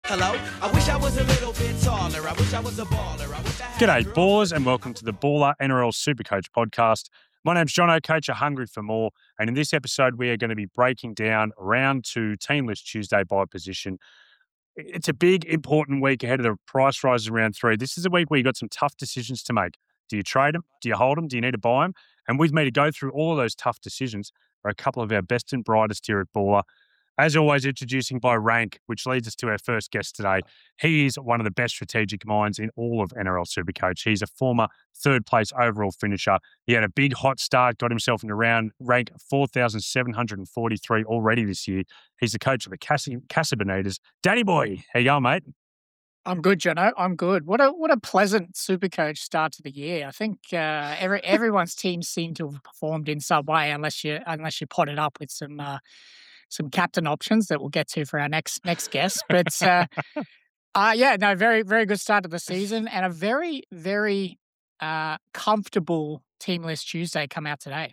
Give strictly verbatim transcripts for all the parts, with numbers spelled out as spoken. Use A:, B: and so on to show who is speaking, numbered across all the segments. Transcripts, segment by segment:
A: Hello, I wish I was a little bit taller. I wish I was a baller. I wish I had
B: G'day, ballers, and welcome to the Baller N R L Supercoach podcast. My name's Jono, coach of Hungry for More, and in this episode, we are going to be breaking down round two Team List Tuesday by position. It's a big, important week ahead of the price rises round three. This is a week where you've got some tough decisions to make. Do you trade them? Do you hold them? Do you need to buy them? And with me to go through all of those tough decisions are a couple of our best and brightest here at Baller. As always, introducing by rank, which leads us to our first guest today. He is one of the best strategic minds in all of N R L Supercoach. He's a former third place overall finisher. He had a big hot start, got himself in the round, rank four thousand seven hundred forty-three already this year. He's the coach of the Cas- Casa Bonitas. Danny boy, how you going, mate?
C: I'm good, Jono. I'm good. What a what a pleasant Supercoach start to the year. I think uh, every everyone's team seemed to have performed in some way, unless you unless you pot it up with some uh, some captain options that we'll get to for our next next guest. But uh, uh, yeah, no, very very good start to the season, and a very very uh, comfortable Team List Tuesday come out today.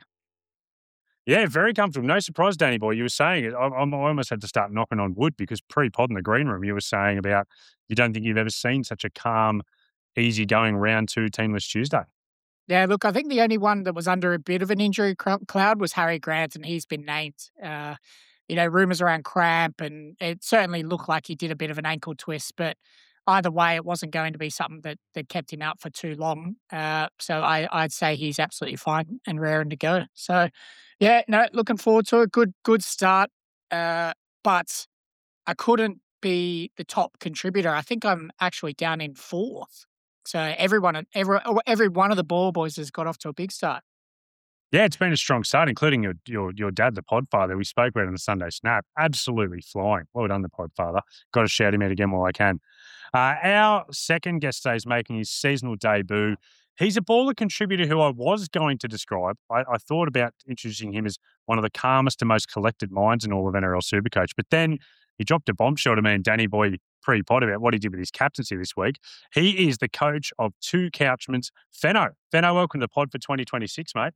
B: Yeah, very comfortable. No surprise, Danny boy. You were saying it. I, I almost had to start knocking on wood because pre-pod in the green room, you were saying about you don't think you've ever seen such a calm, easy-going round two Team List Tuesday.
C: Yeah, look, I think the only one that was under a bit of an injury cloud was Harry Grant, and he's been named. Uh, you know, rumours around cramp, and it certainly looked like he did a bit of an ankle twist, but either way, it wasn't going to be something that, that kept him out for too long. Uh, so I, I'd say he's absolutely fine and raring to go. So, yeah, no, looking forward to it. Good, good start. Uh, but I couldn't be the top contributor. I think I'm actually down in fourth. So everyone, every, every one of the ball boys has got off to a big start.
B: Yeah, it's been a strong start, including your your your dad, the Podfather. We spoke about it on the Sunday Snap. Absolutely flying. Well done, the Podfather. Got to shout him out again while I can. Uh, our second guest today is making his seasonal debut. He's a baller contributor who I was going to describe. I, I thought about introducing him as one of the calmest and most collected minds in all of N R L Supercoach. But then he dropped a bombshell to me and Danny Boy pre-pod about what he did with his captaincy this week. He is the coach of two Couchmans, Fenno. Fenno, welcome to the pod for twenty twenty-six, mate.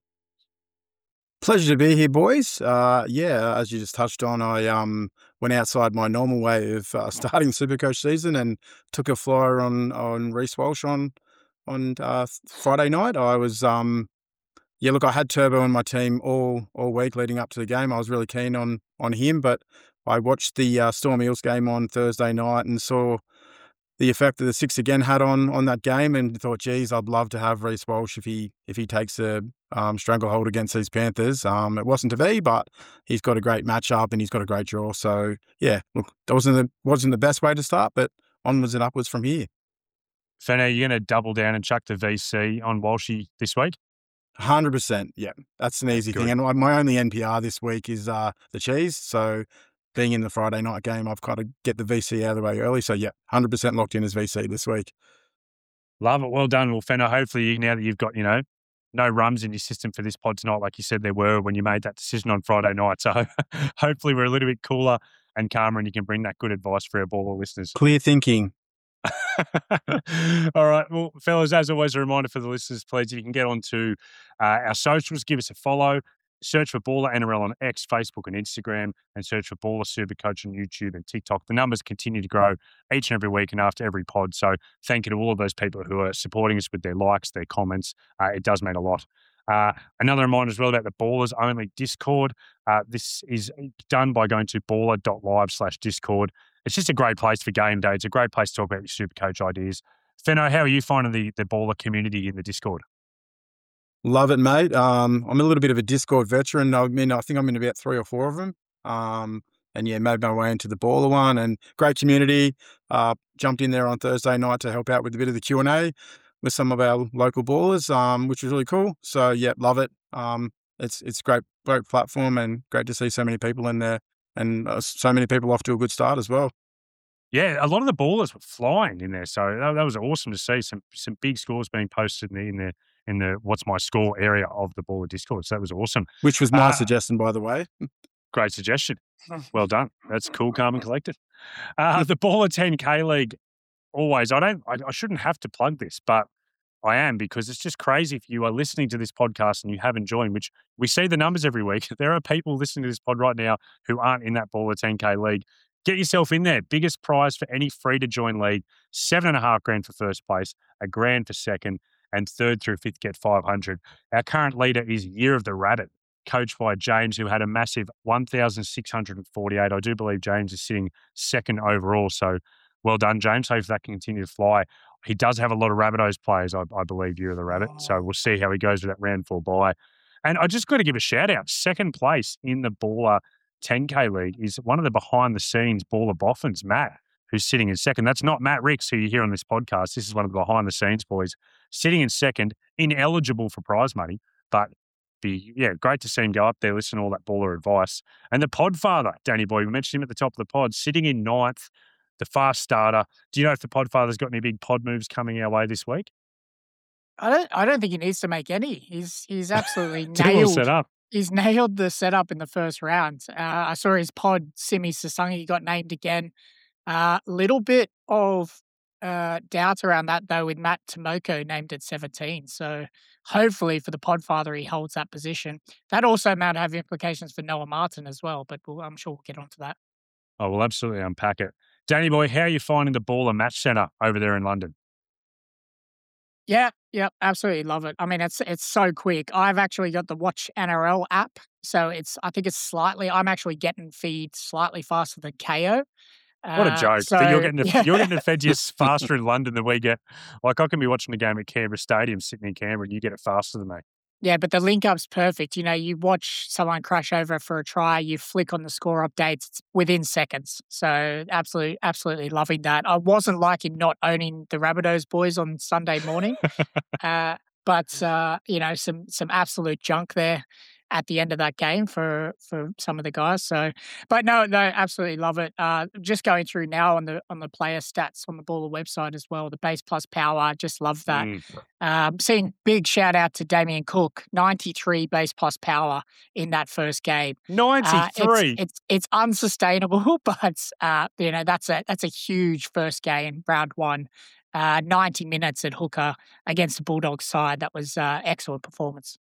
D: Pleasure to be here, boys. Uh, yeah, as you just touched on, I um, went outside my normal way of uh, starting Supercoach season and took a flyer on on Reece Walsh on on uh, Friday night. I was um, yeah, look, I had Turbo in my team all all week leading up to the game. I was really keen on on him, but I watched the uh, Storm Eels game on Thursday night and saw the effect that the six again had on on that game, and thought, geez, I'd love to have Reece Walsh if he if he takes a um, stranglehold against these Panthers. Um, it wasn't to be, but he's got a great matchup and he's got a great draw. So yeah, look, that wasn't the wasn't the best way to start, but onwards and upwards from here.
B: Fenno, you're going to double down and chuck the V C on Walshy this week?
D: one hundred percent. Yeah, that's an easy
B: Good.
D: thing. And my only N P R this week is uh, the cheese. So being in the Friday night game, I've got to get the V C out of the way early. So yeah, one hundred percent locked in as V C this week.
B: Love it. Well done. Well, Fenno, hopefully now that you've got, you know, no rums in your system for this pod tonight, like you said there were when you made that decision on Friday night. So hopefully we're a little bit cooler and calmer and you can bring that good advice for our baller listeners.
D: Clear thinking.
B: All right. Well, fellas, as always, a reminder for the listeners, please, if you can get onto uh, our socials, give us a follow. Search for Baller N R L on X, Facebook and Instagram, and search for Baller Supercoach on YouTube and TikTok. The numbers continue to grow each and every week and after every pod. So thank you to all of those people who are supporting us with their likes, their comments. Uh, it does mean a lot. Uh, another reminder as well about the Ballers Only Discord. Uh, this is done by going to baller.live slash Discord. It's just a great place for game day. It's a great place to talk about your Supercoach ideas. Fenno, how are you finding the, the Baller community in the Discord?
D: Love it, mate. Um, I'm a little bit of a Discord veteran. I mean, I think I'm in about three or four of them. Um, and yeah, made my way into the Baller one, and great community. Uh, jumped in there on Thursday night to help out with a bit of the Q and A with some of our local ballers, um, which was really cool. So yeah, love it. Um, it's it's great, great platform, and great to see so many people in there, and uh, so many people off to a good start as well.
B: Yeah, a lot of the ballers were flying in there, so that, that was awesome to see. Some some big scores being posted in the in the in the what's my score area of the Baller Discord. So that was awesome.
D: Which was my
B: Uh,
D: suggestion, by the way.
B: Great suggestion. Well done. That's cool, calm, and collected. Uh, the Baller ten K League. Always, I don't. I, I shouldn't have to plug this, but I am, because it's just crazy if you are listening to this podcast and you haven't joined, which we see the numbers every week. There are people listening to this pod right now who aren't in that Baller ten K League. Get yourself in there. Biggest prize for any free-to-join league, seven and a half grand for first place, a grand for second, and third through fifth get five hundred. Our current leader is Year of the Rabbit, coached by James, who had a massive one thousand six hundred forty-eight. I do believe James is sitting second overall, so well done, James. Hope that can continue to fly. He does have a lot of Rabbitohs players, I, I believe, Year of the Rabbit, so we'll see how he goes with that round four bye. And I just got to give a shout-out. Second place in the Baller ten K League is one of the behind-the-scenes Baller Boffins, Matt, who's sitting in second. That's not Matt Ricks, who you hear on this podcast. This is one of the behind-the-scenes boys sitting in second, ineligible for prize money, but be yeah, great to see him go up there, listen to all that baller advice. And the Podfather, Danny Boy, we mentioned him at the top of the pod, sitting in ninth, the fast starter. Do you know if the Podfather's got any big pod moves coming our way this week?
C: I don't. I don't think he needs to make any. He's he's absolutely
B: It's all
C: nailed.
B: set up.
C: He's nailed the setup in the first round. Uh, I saw his pod, Simi Sasangi, got named again. A uh, little bit of uh, doubt around that, though, with Matt Tomoko named at seventeen. So hopefully for the Podfather, he holds that position. That also might have implications for Noah Martin as well, but we'll, I'm sure we'll get onto that.
B: Oh, we'll absolutely unpack it. Danny Boy, how are you finding the Baller Match Centre over there in London?
C: Yeah, yeah, absolutely love it. I mean, it's it's so quick. I've actually got the Watch N R L app, so it's I think it's slightly. I'm actually getting feed slightly faster than K O.
B: What a
C: Uh,
B: joke.
C: so
B: that you're getting the,
C: yeah.
B: you're getting the fed just faster in London than we get. Like, I can be watching the game at Canberra Stadium sitting in Canberra and you get it faster than me.
C: Yeah, but the link up's perfect. You know, you watch someone crash over for a try, you flick on the score updates, it's within seconds. So absolutely, absolutely loving that. I wasn't liking not owning the Rabbitohs boys on Sunday morning, uh, but uh, you know, some some absolute junk there at the end of that game for for some of the guys. So, but no, no, absolutely love it. Uh, just going through now on the on the player stats on the Baller website as well. The base plus power, just love that.
B: Mm.
C: Um, seeing big shout out to Damien Cook, ninety-three base plus power in that first game. Uh,
B: ninety-three.
C: it's, it's it's unsustainable, but uh, you know that's a that's a huge first game, round one. Uh, ninety minutes at hooker against the Bulldogs side. That was uh, excellent performance.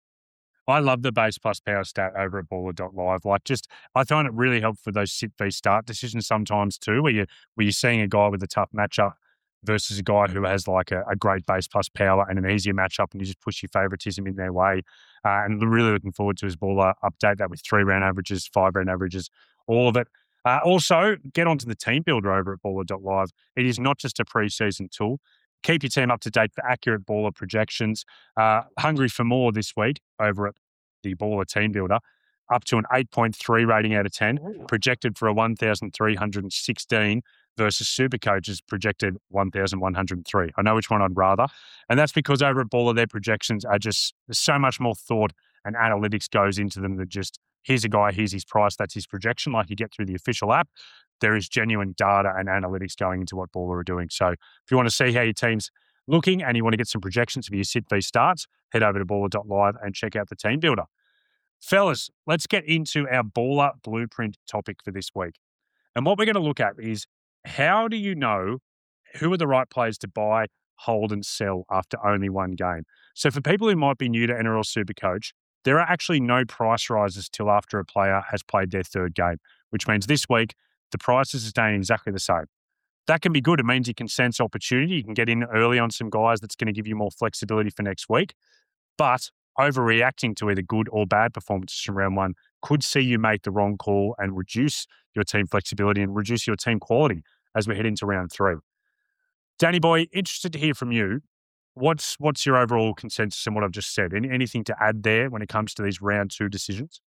B: I love the base plus power stat over at baller dot live. Like, just, I find it really helpful for those sit v start decisions sometimes too, where, you, where you're seeing a guy with a tough matchup versus a guy who has like a, a great base plus power and an easier matchup, and you just push your favoritism in their way. Uh, and really looking forward to his baller update that with three round averages, five round averages, all of it. Uh, also, get onto the team builder over at baller dot live. It is not just a preseason tool. Keep your team up to date for accurate baller projections. Uh, hungry for more this week over at the Baller Team Builder, up to an eight point three rating out of ten, projected for a one thousand three hundred sixteen versus Supercoach's projected one thousand one hundred three. I know which one I'd rather. And that's because over at Baller, their projections are just, there's so much more thought and analytics goes into them than just, here's a guy, here's his price, that's his projection, like you get through the official app. There is genuine data and analytics going into what Baller are doing. So if you want to see how your team's looking and you want to get some projections for your sit v starts, head over to baller dot live and check out the team builder. Fellas, let's get into our Baller Blueprint topic for this week. And what we're going to look at is, how do you know who are the right players to buy, hold and sell after only one game? So for people who might be new to N R L Supercoach, there are actually no price rises till after a player has played their third game, which means this week the prices are staying exactly the same. That can be good. It means you can sense opportunity. You can get in early on some guys that's going to give you more flexibility for next week. But overreacting to either good or bad performances from round one could see you make the wrong call and reduce your team flexibility and reduce your team quality as we head into round three. Danny Boy, interested to hear from you. What's what's your overall consensus in what I've just said? Any, anything to add there when it comes to these round two decisions?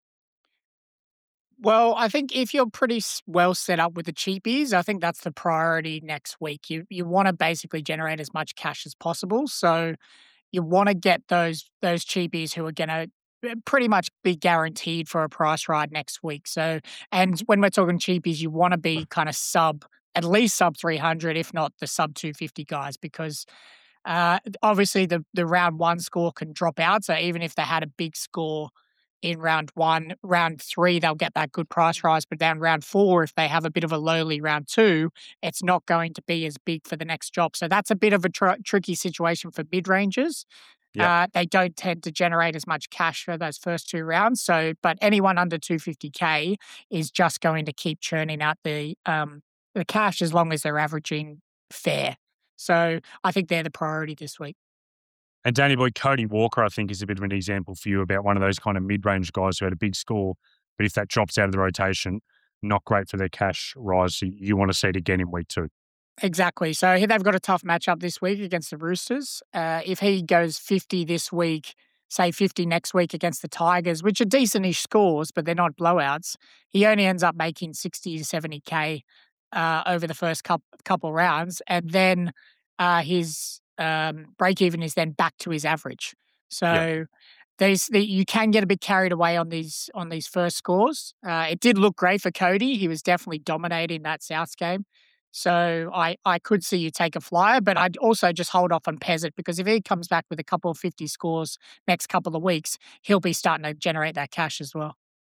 C: Well, I think if you're pretty s- well set up with the cheapies, I think that's the priority next week. You you want to basically generate as much cash as possible. So you want to get those those cheapies who are going to pretty much be guaranteed for a price ride next week. So, and when we're talking cheapies, you want to be kind of sub, at least sub three hundred, if not the sub two fifty guys, because uh, obviously the, the round one score can drop out. So even if they had a big score in round one, round three, they'll get that good price rise. But then round four, if they have a bit of a lowly round two, it's not going to be as big for the next drop. So that's a bit of a tr- tricky situation for mid-rangers.
B: Yep.
C: Uh, they don't tend to generate as much cash for those first two rounds. So, but anyone under two hundred fifty K is just going to keep churning out the um, the cash as long as they're averaging fair. So I think they're the priority this week.
B: And Danny Boy, Cody Walker, I think, is a bit of an example for you about one of those kind of mid-range guys who had a big score, but if that drops out of the rotation, not great for their cash rise. So you want to see it again in week two.
C: Exactly. So they've got a tough matchup this week against the Roosters. Uh, if he goes fifty this week, say fifty next week against the Tigers, which are decentish scores, but they're not blowouts, he only ends up making sixty to seventy K uh, over the first couple, couple rounds. And then uh, his um, break even is then back to his average. So
B: Yeah.
C: there's the, you can get a bit carried away on these on these first scores. Uh, it did look great for Cody. He was definitely dominating that Souths game. So I, I could see you take a flyer, but I'd also just hold off on Peasant because if he comes back with a couple of fifty scores next couple of weeks, he'll be starting to generate that cash as well.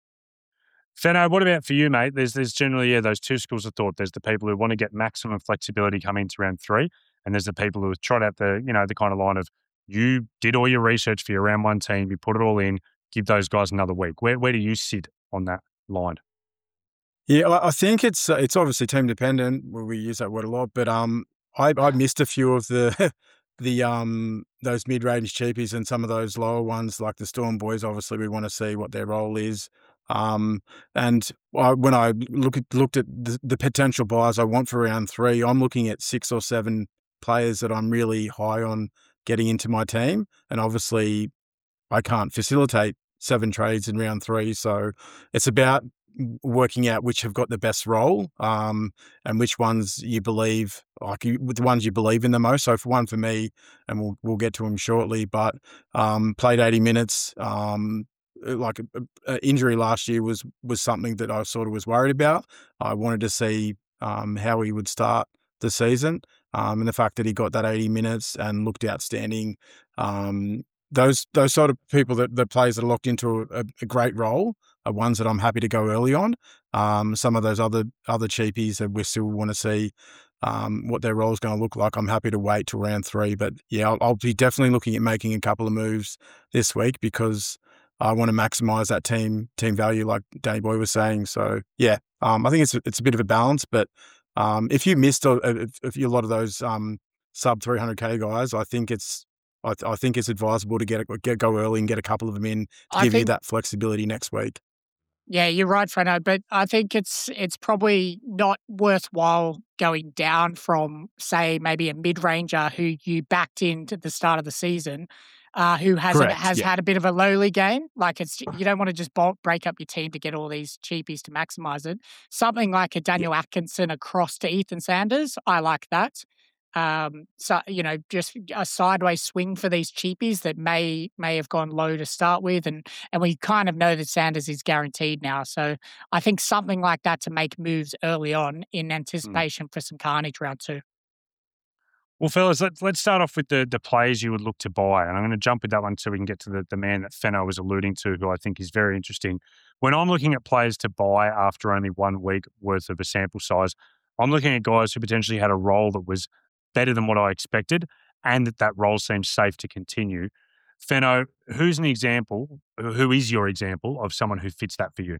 B: Feno, what about for you, mate? There's there's generally, yeah, those two schools of thought. There's the people who want to get maximum flexibility coming into round three, and there's the people who trot out the, you know, the kind of line of you did all your research for your round one team, you put it all in, give those guys another week. Where where do you sit on that line?
D: Yeah, I I think it's uh, it's obviously team dependent. Where we use that word a lot, but um, I I missed a few of the the um those mid range cheapies and some of those lower ones like the Storm boys. Obviously, we want to see what their role is. Um, and I, when I look at looked at the, the potential buyers I want for round three, I'm looking at six or seven players that I'm really high on getting into my team, and obviously I can't facilitate seven trades in round three. So it's about working out which have got the best role um, and which ones you believe, like you, the ones you believe in the most. So for one for me, and we'll we'll get to him shortly, but um, played eighty minutes. Um, like an injury last year was was something that I sort of was worried about. I wanted to see um, how he would start the season, um, and the fact that he got that eighty minutes and looked outstanding. Um, those those sort of people that the players that are locked into a, a great role are ones that I'm happy to go early on. Um, some of those other other cheapies that we still want to see um, what their role is going to look like, I'm happy to wait till round three. But yeah, I'll, I'll be definitely looking at making a couple of moves this week because I want to maximise that team team value, like Danny Boy was saying. So yeah, um, I think it's it's a bit of a balance. But um, if you missed a, a, a lot of those um, sub three hundred K guys, I think it's I, I think it's advisable to get, get go early and get a couple of them in to
C: I
D: give you
C: think,
D: that flexibility next week.
C: yeah, you're right, Freno, but I think it's it's probably not worthwhile going down from, say, maybe a mid-ranger who you backed into the start of the season, uh, who has a,
D: Correct,
C: has
D: yeah.
C: had a bit of a lowly game. Like it's you don't want to just bulk, break up your team to get all these cheapies to maximise it. Something like a Daniel Atkinson across to Ethan Sanders, I like that. Um, so you know, just a sideways swing for these cheapies that may may have gone low to start with, and and we kind of know that Sanders is guaranteed now. So I think something like that to make moves early on in anticipation mm. for some carnage round two.
B: Well, fellas, let's let's start off with the the players you would look to buy, and I'm going to jump with that one so we can get to the the man that Feno was alluding to, who I think is very interesting. When I'm looking at players to buy after only one week worth of a sample size, I'm looking at guys who potentially had a role that was better than what I expected, and that that role seems safe to continue. Feno, who's an example, who is your example of someone who fits that for you?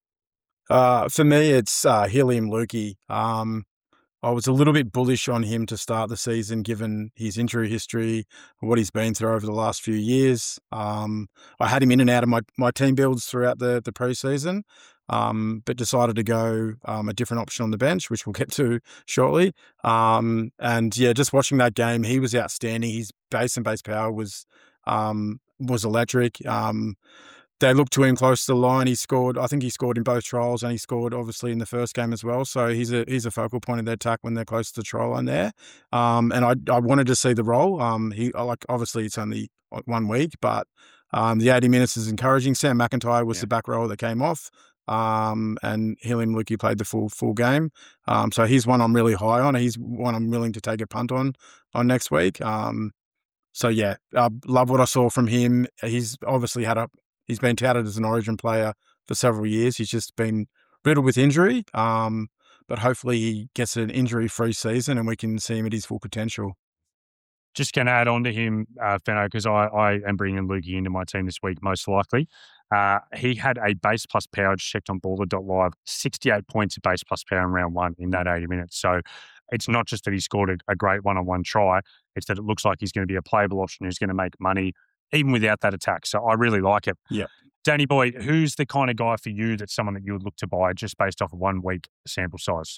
D: Uh, for me, it's uh, Helium Lukey. Um, I was a little bit bullish on him to start the season, given his injury history, what he's been through over the last few years. Um, I had him in and out of my, my team builds throughout the, the preseason, um, but decided to go um, a different option on the bench, which we'll get to shortly. Um, and yeah, just watching that game, he was outstanding. His base and base power was um, was electric. Um, They looked to him close to the line. He scored. I think he scored in both trials, and he scored obviously in the first game as well. So he's a he's a focal point of their attack when they're close to the trial line there. Um, and I I wanted to see the role. Um, he like obviously it's only one week, but um, the eighty minutes is encouraging. Sam McIntyre was
B: Yeah.
D: the back rower that came off, um, and Helium Lukey played the full full game. Um, so he's one I'm really high on. He's one I'm willing to take a punt on on next week. Um, so yeah, I love what I saw from him. He's obviously had a He's been touted as an Origin player for several years. He's just been riddled with injury, um, but hopefully he gets an injury-free season and we can see him at his full potential.
B: Just going to add on to him, uh, Fenno, because I, I am bringing Lukey into my team this week, most likely. Uh, he had a base plus power, just checked on baller dot live, sixty-eight points of base plus power in round one in that eighty minutes. So it's not just that he scored a, a great one-on-one try, it's that it looks like he's going to be a playable option who's going to make money even without that attack. So I really like it.
D: Yeah.
B: Danny Boy, who's the kind of guy for you that's someone that you would look to buy just based off a one-week sample size?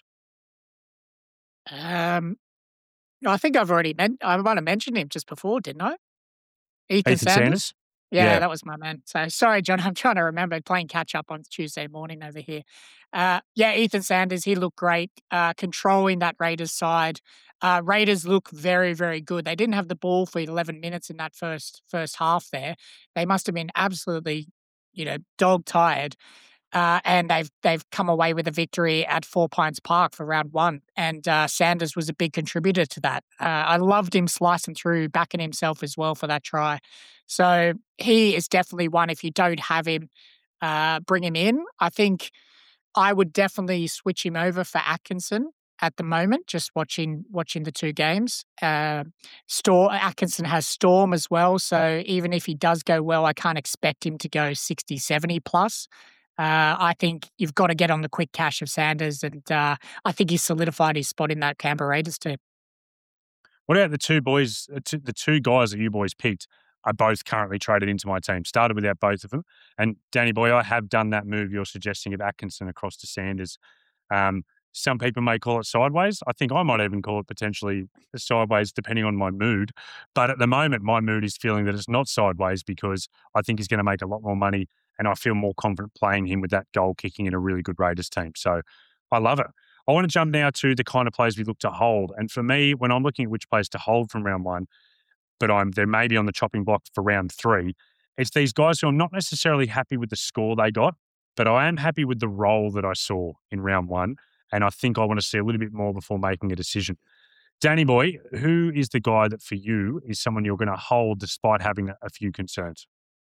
C: Um, I think I've already meant I might have mentioned him just before, didn't I? Ethan,
B: Ethan
C: Sanders.
B: Sanders?
C: Yeah,
B: Yeah.
C: that was my man. So sorry, John. I'm trying to remember playing catch up on Tuesday morning over here. Uh, yeah, Ethan Sanders, he looked great, uh, controlling that Raiders side. Uh, Raiders look very, very good. They didn't have the ball for eleven minutes in that first first half there. They must have been absolutely, you know, dog tired. Uh, and they've they've come away with a victory at Four Pines Park for round one. And uh, Sanders was a big contributor to that. Uh, I loved him slicing through, backing himself as well for that try. So he is definitely one. If you don't have him, uh, bring him in. I think I would definitely switch him over for Atkinson at the moment. Just watching watching the two games. Uh, Storm Atkinson has Storm as well. So even if he does go well, I can't expect him to go sixty, seventy plus. Uh, I think you've got to get on the quick cash of Sanders, and uh, I think he's solidified his spot in that Canberra Raiders team.
B: What about the two boys, uh, two, the two guys that you boys picked are both currently traded into my team? Started without both of them. And Danny Boy, I have done that move you're suggesting of Atkinson across to Sanders. Um, some people may call it sideways. I think I might even call it potentially sideways depending on my mood. But at the moment, my mood is feeling that it's not sideways because I think he's going to make a lot more money and I feel more confident playing him with that goal kicking in a really good Raiders team. So I love it. I want to jump now to the kind of players we look to hold. And for me, when I'm looking at which players to hold from round one, but I'm they're maybe on the chopping block for round three, it's these guys who I'm not necessarily happy with the score they got, but I am happy with the role that I saw in round one. And I think I want to see a little bit more before making a decision. Danny Boy, who is the guy that for you is someone you're going to hold despite having a few concerns?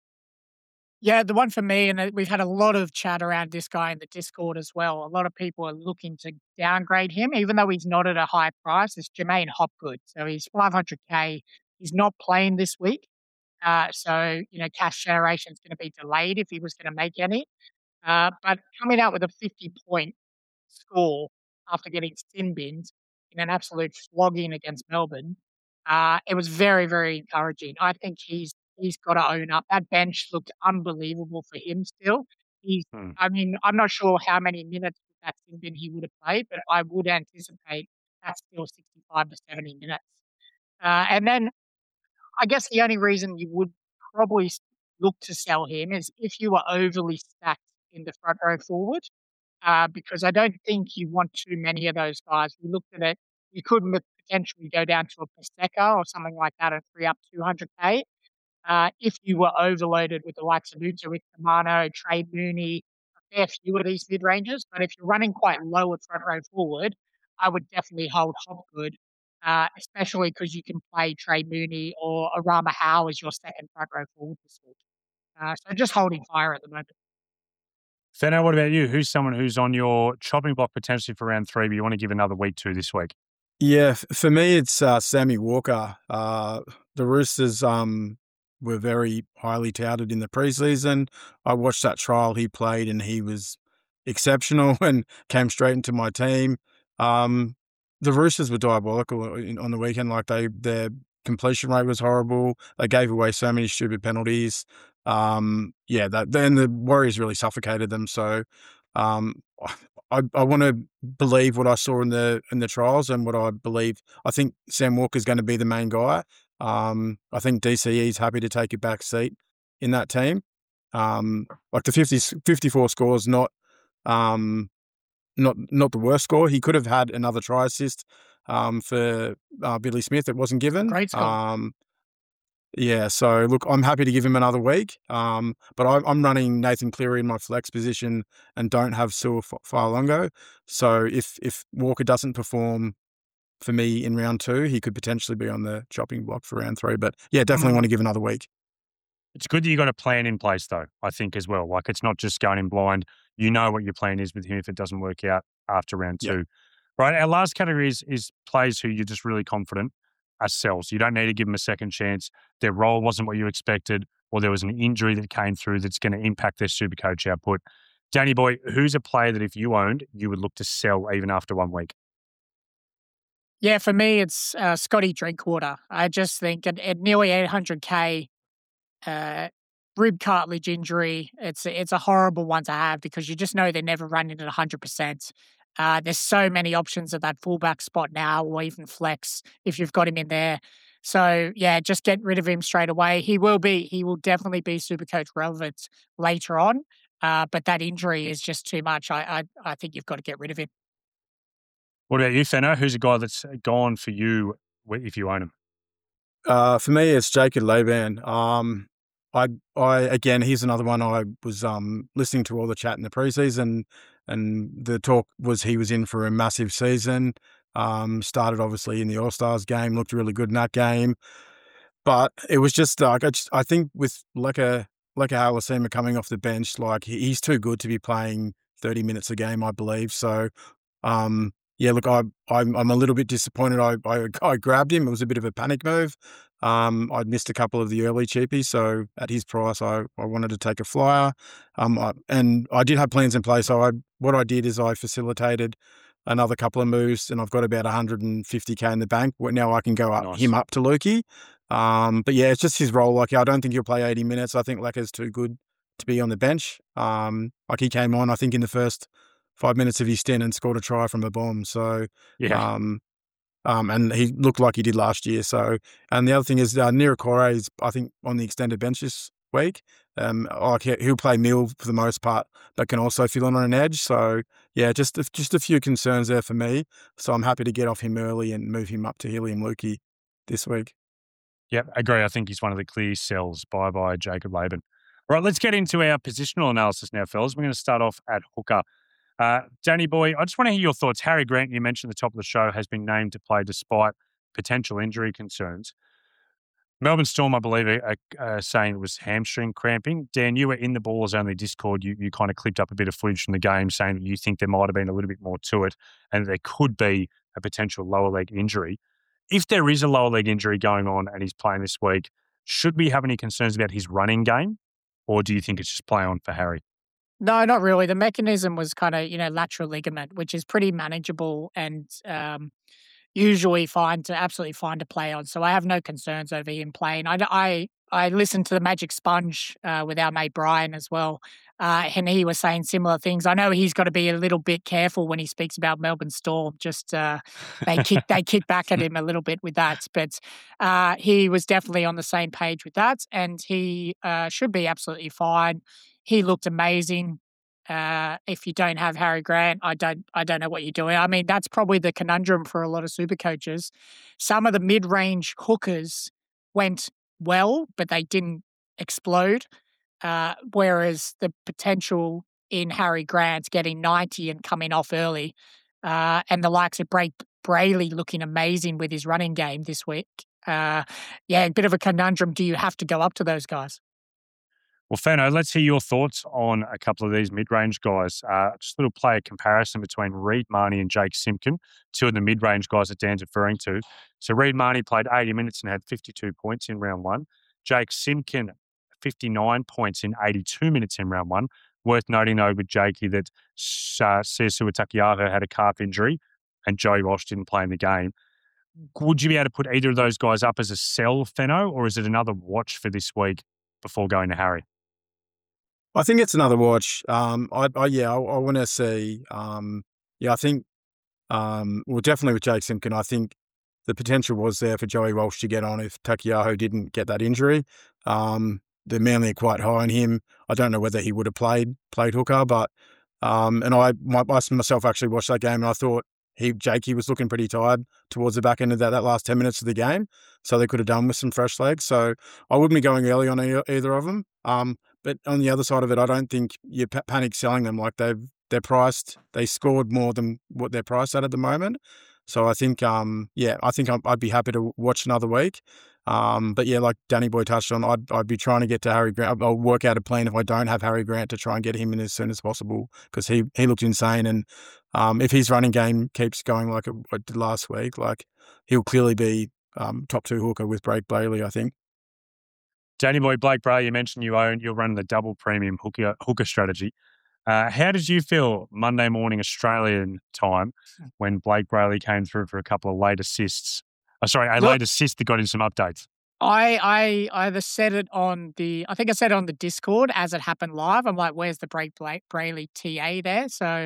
C: Yeah, the one for me, and we've had a lot of chat around this guy in the Discord as well. A lot of people are looking to downgrade him, even though he's not at a high price. It's Jermaine Hopgood. So he's five hundred K. He's not playing this week. Uh, so, you know, cash generation is going to be delayed if he was going to make any. Uh, but coming out with a fifty-point score after getting sin binned in an absolute flogging against Melbourne, uh, it was very, very encouraging. I think he's he's got to own up. That bench looked unbelievable for him still. He's,
B: Hmm.
C: I mean, I'm not sure how many minutes with that sin bin he would have played, but I would anticipate that's still sixty-five to seventy minutes. Uh, and then I guess the only reason you would probably s- look to sell him is if you were overly stacked in the front row forward, uh, because I don't think you want too many of those guys. We looked at it, you could m- potentially go down to a Paseka or something like that and free up two hundred K. Uh, if you were overloaded with the likes of Uta with Kamano, Trey Mooney, a fair few of these mid ranges, but if you're running quite low at front row forward, I would definitely hold Hopgood, uh, especially because you can play Trey Mooney or Arama Howe as your second front row forward this week. Uh, so just holding fire at the moment.
B: Fenno, what about you? Who's someone who's on your chopping block potentially for round three, but you want to give another week to this week?
D: Yeah, f- for me, it's uh, Sammy Walker. Uh, the Roosters um, were very highly touted in the preseason. I watched that trial he played, and he was exceptional and came straight into my team. Um, the Roosters were diabolical in, on the weekend. Like they, their completion rate was horrible. They gave away so many stupid penalties. Um, yeah, that then the Warriors really suffocated them. So um, I, I want to believe what I saw in the in the trials and what I believe. I think Sam Walker is going to be the main guy. Um, I think D C E is happy to take a back seat in that team. Um, like the fifty, fifty-four score is not um, not not the worst score. He could have had another try assist um, for uh, Billy Smith. It wasn't given.
C: Great score.
D: Um, yeah, so look, I'm happy to give him another week, um, but I, I'm running Nathan Cleary in my flex position and don't have Sua Fa'alongo. So if if Walker doesn't perform for me in round two, he could potentially be on the chopping block for round three. But yeah, definitely
C: Mm.
D: want to give another week.
B: It's good that you got a plan in place, though, I think, as well. Like, it's not just going in blind. You know what your plan is with him if it doesn't work out after round
D: Yeah.
B: two. Right, our last category is, is players who you're just really confident. are sells. You don't need to give them a second chance. Their role wasn't what you expected, or there was an injury that came through that's going to impact their Supercoach output. Danny boy, who's a player that if you owned, you would look to sell even after one week?
C: Yeah, for me, it's uh, Scotty Drinkwater. I just think at, at nearly eight hundred K, uh, rib cartilage injury, it's it's a horrible one to have because you just know they're never running at one hundred percent. Uh, there's so many options at that fullback spot now, or even flex if you've got him in there. So yeah, just get rid of him straight away. He will be, he will definitely be Supercoach relevant later on. Uh, but that injury is just too much. I, I I think you've got to get rid of him.
B: What about you, Fenno? Who's a guy that's gone for you if you own him?
D: Uh, for me, it's Jacob Laban. Um, I, I again, he's another one. I was um, listening to all the chat in the preseason, and the talk was he was in for a massive season. Um, started obviously in the All Stars game, looked really good in that game, but it was just like I, just, I think with Leka Leka Halasima coming off the bench, like he, he's too good to be playing thirty minutes a game, I believe. So. Um, Yeah, look, I, I'm I'm a little bit disappointed. I, I I grabbed him. It was a bit of a panic move. Um, I'd missed a couple of the early cheapies, so at his price, I, I wanted to take a flyer. Um, I, and I did have plans in place. So I what I did is I facilitated another couple of moves, and I've got about one hundred fifty K in the bank. Now I can go up
B: Nice.
D: him up to Lukey. Um, but yeah, it's just his role. Like I don't think he'll play eighty minutes. I think Leka's too good to be on the bench. Um, like he came on, I think in the first five minutes of his stint and scored a try from a bomb. So,
B: Yeah.
D: um, um, and he looked like he did last year. So, and the other thing is, uh, Nirakore is, I think, on the extended bench this week. Um, like he- he'll play Mill for the most part, but can also fill in on an edge. So, yeah, just a, just a few concerns there for me. So I'm happy to get off him early and move him up to Helium Lukey this week.
B: Yeah, I agree. I think he's one of the clear sells. Bye-bye, Jacob Laban. All right, let's get into our positional analysis now, fellas. We're going to start off at hooker. Uh, Danny boy, I just want to hear your thoughts. Harry Grant, you mentioned at the top of the show, has been named to play despite potential injury concerns. Melbourne Storm, I believe, are, are saying it was hamstring cramping. Dan, you were in the Ballers Only Discord. You, you kind of clipped up a bit of footage from the game saying that you think there might have been a little bit more to it and there could be a potential lower leg injury. If there is a lower leg injury going on and he's playing this week, should we have any concerns about his running game, or do you think it's just play on for Harry?
C: No, not really. The mechanism was kind of, you know, lateral ligament, which is pretty manageable and um, usually fine to absolutely fine to play on. So I have no concerns over him playing. I, I, I listened to the Magic Sponge uh, with our mate Brian as well, uh, and he was saying similar things. I know he's got to be a little bit careful when he speaks about Melbourne Storm. Just uh, they kick they kick back at him a little bit with that, but uh, he was definitely on the same page with that, and he uh, should be absolutely fine. He looked amazing. Uh, if you don't have Harry Grant, I don't, I don't know what you're doing. I mean, that's probably the conundrum for a lot of super coaches. Some of the mid-range hookers went well, but they didn't explode. Uh, whereas the potential in Harry Grant getting ninety and coming off early, uh, and the likes of Bray Brayley looking amazing with his running game this week. Uh, yeah, a bit of a conundrum. Do you have to go up to those guys?
B: Well, Fano, let's hear your thoughts on a couple of these mid-range guys. Uh, just a little player comparison between Reed Marnie and Jake Simpkin, two of the mid-range guys that Dan's referring to. So Reed Marnie played eighty minutes and had fifty-two points in round one. Jake Simpkin, fifty-nine points in eighty-two minutes in round one. Worth noting, though, with Jakey that uh, Seasua Takiaho had a calf injury and Joey Walsh didn't play in the game. Would you be able to put either of those guys up as a sell, Feno, or is it another watch for this week before going to Harry?
D: I think it's another watch. Um, I, I yeah, I, I want to see. Um, yeah, I think. Um, well, definitely with Jake Simpkin, I think the potential was there for Joey Walsh to get on if Takiaho didn't get that injury. Um, the Manly are quite high on him. I don't know whether he would have played played hooker, but um, and I, my, I myself actually watched that game and I thought he Jakey was looking pretty tired towards the back end of that, that last ten minutes of the game, so they could have done with some fresh legs. So I wouldn't be going early on e- either of them. Um, But on the other side of it, I don't think you're p- panic selling them. Like they've they're priced, they scored more than what they're priced at at the moment. So I think, um, yeah, I think I'd be happy to watch another week. Um, but yeah, like Danny Boy touched on, I'd I'd be trying to get to Harry Grant. I'll work out a plan if I don't have Harry Grant to try and get him in as soon as possible because he he looked insane. And um, if his running game keeps going like it did last week, like he'll clearly be um, top two hooker with Blake Brayley, I think.
B: Danny boy, Blake Brayley, you mentioned you own, you're running the double premium hooker, hooker strategy. Uh, how did you feel Monday morning Australian time when Blake Brayley came through for a couple of late assists? Oh, sorry, a
C: Look,
B: late assist that got in some updates.
C: I I either said it on the I think I said it on the Discord as it happened live. I'm like, where's the Blake Blake Brayley T A there? So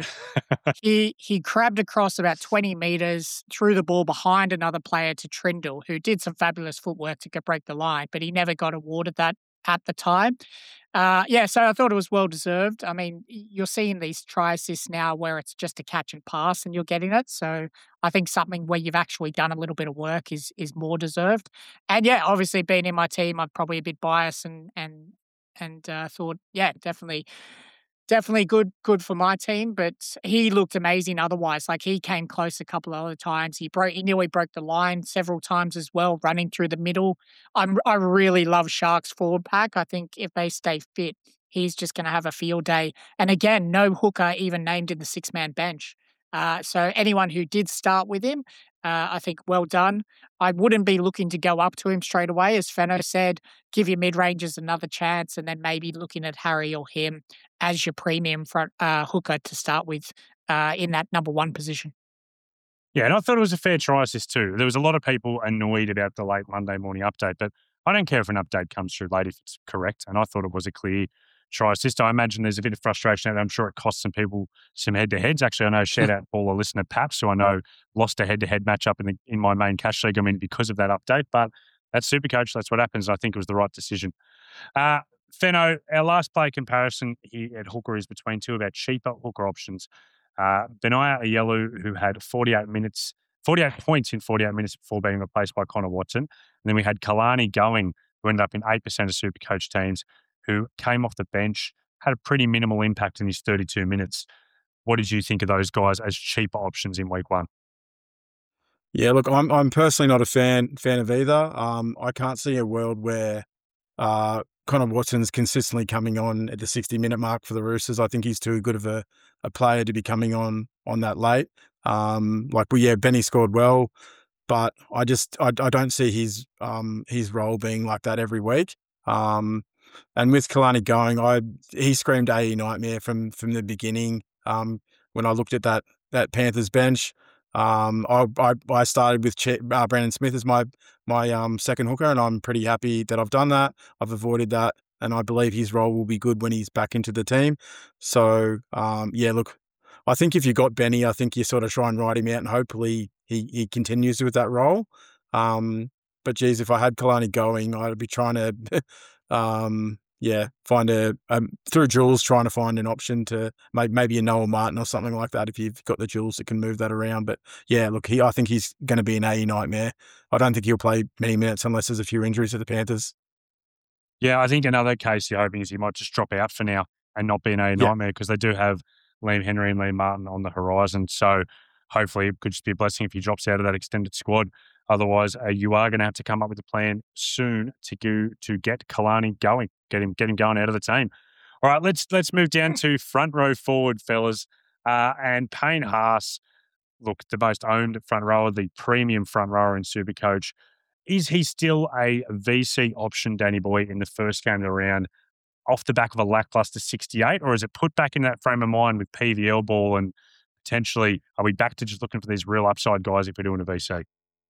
C: he he crabbed across about twenty meters, threw the ball behind another player to Trindle, who did some fabulous footwork to get break the line, but he never got awarded that at the time. Uh, yeah, so I thought it was well deserved. I mean, you're seeing these try assists now where it's just a catch and pass and you're getting it. So I think something where you've actually done a little bit of work is is more deserved. And yeah, obviously being in my team, I'm probably a bit biased and and and uh, thought, yeah, definitely Definitely good good for my team, but he looked amazing otherwise. Like, he came close a couple of other times. He broke he nearly broke the line several times as well, running through the middle. I'm I really love Sharks forward pack. I think if they stay fit, he's just gonna have a field day. And again, no hooker even named in the six-man bench. Uh, so anyone who did start with him, uh, I think well done. I wouldn't be looking to go up to him straight away. As Fenno said, give your mid-rangers another chance and then maybe looking at Harry or him as your premium front uh, hooker to start with uh, in that number one position.
B: Yeah, and I thought it was a fair try assist too. There was a lot of people annoyed about the late Monday morning update, but I don't care if an update comes through late if it's correct. And I thought it was a clear try assist. I imagine there's a bit of frustration out there. I'm sure it cost some people some head-to-heads. Actually, I know shout out for a listener, Paps, who I know lost a head-to-head matchup in the in my main cash league. I mean, because of that update, but that's Supercoach. That's what happens. I think it was the right decision. Uh, Fenno, our last play comparison here at hooker is between two of our cheaper hooker options. Uh, Benaya Ayelu, who had forty-eight minutes, forty-eight points in forty-eight minutes before being replaced by Connor Watson. And then we had Kalani Going, who ended up in eight percent of Supercoach teams, who came off the bench, had a pretty minimal impact in his thirty-two minutes. What did you think of those guys as cheaper options in week one?
D: Yeah, look, I'm I'm personally not a fan fan of either. Um, I can't see a world where uh, Connor Watson's consistently coming on at the sixty minute mark for the Roosters. I think he's too good of a, a player to be coming on on that late. Um, like, well, yeah, Benny scored well, but I just I, I don't see his um his role being like that every week. Um, and with Kalani Going, I he screamed A E nightmare from from the beginning. Um, when I looked at that that Panthers bench. Um, I, I I started with Ch- uh, Brandon Smith as my my um second hooker, and I'm pretty happy that I've done that. I've avoided that, and I believe his role will be good when he's back into the team. So um, yeah, look, I think if you got Benny, I think you sort of try and ride him out, and hopefully he he continues with that role. Um, but geez, if I had Kalani Going, I'd be trying to um yeah, find a um, through Jules trying to find an option to maybe maybe a Noah Martin or something like that if you've got the Jules that can move that around. But yeah, look, he I think he's going to be an A E nightmare. I don't think he'll play many minutes unless there's a few injuries to the Panthers.
B: Yeah, I think another case you're hoping is he might just drop out for now and not be an A E
D: Yeah.
B: nightmare because they do have Liam Henry and Liam Martin on the horizon. So hopefully it could just be a blessing if he drops out of that extended squad. Otherwise, uh, you are going to have to come up with a plan soon to go to get Kalani going, get him get him going out of the team. All right, let's let's move down to front row forward, fellas. Uh, and Payne Haas, look, the most owned front rower, the premium front rower in Supercoach. Is he still a V C option, Danny Boy, in the first game of the round off the back of a lackluster sixty-eight, or is it put back in that frame of mind with P V L ball and potentially are we back to just looking for these real upside guys if we're doing a V C?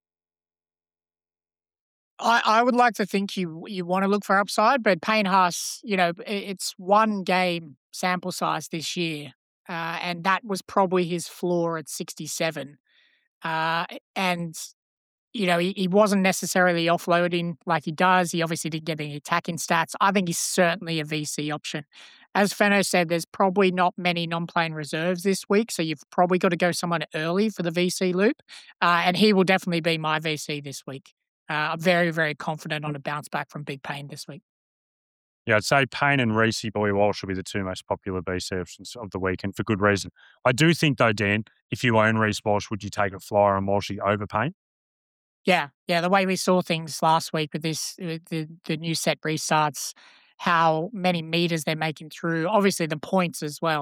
C: I, I would like to think you you want to look for upside, but Payne Haas, you know, i- it's one game sample size this year, uh, and that was probably his floor at sixty-seven. Uh, and you know, he, he wasn't necessarily offloading like he does. He obviously didn't get any attacking stats. I think he's certainly a V C option. As Fenno said, there's probably not many non-playing reserves this week, so you've probably got to go someone early for the V C loop, uh, and he will definitely be my V C this week. Uh, I'm very, very confident on a bounce back from Big Payne this week.
B: Yeah, I'd say Payne and Reece Boy Walsh will be the two most popular V C options of the weekend for good reason. I do think, though, Dan, if you own Reece Walsh, would you take a flyer on Walshy over Payne?
C: Yeah, yeah. The way we saw things last week with this, with the the new set restarts, how many meters they're making through. Obviously, the points as well.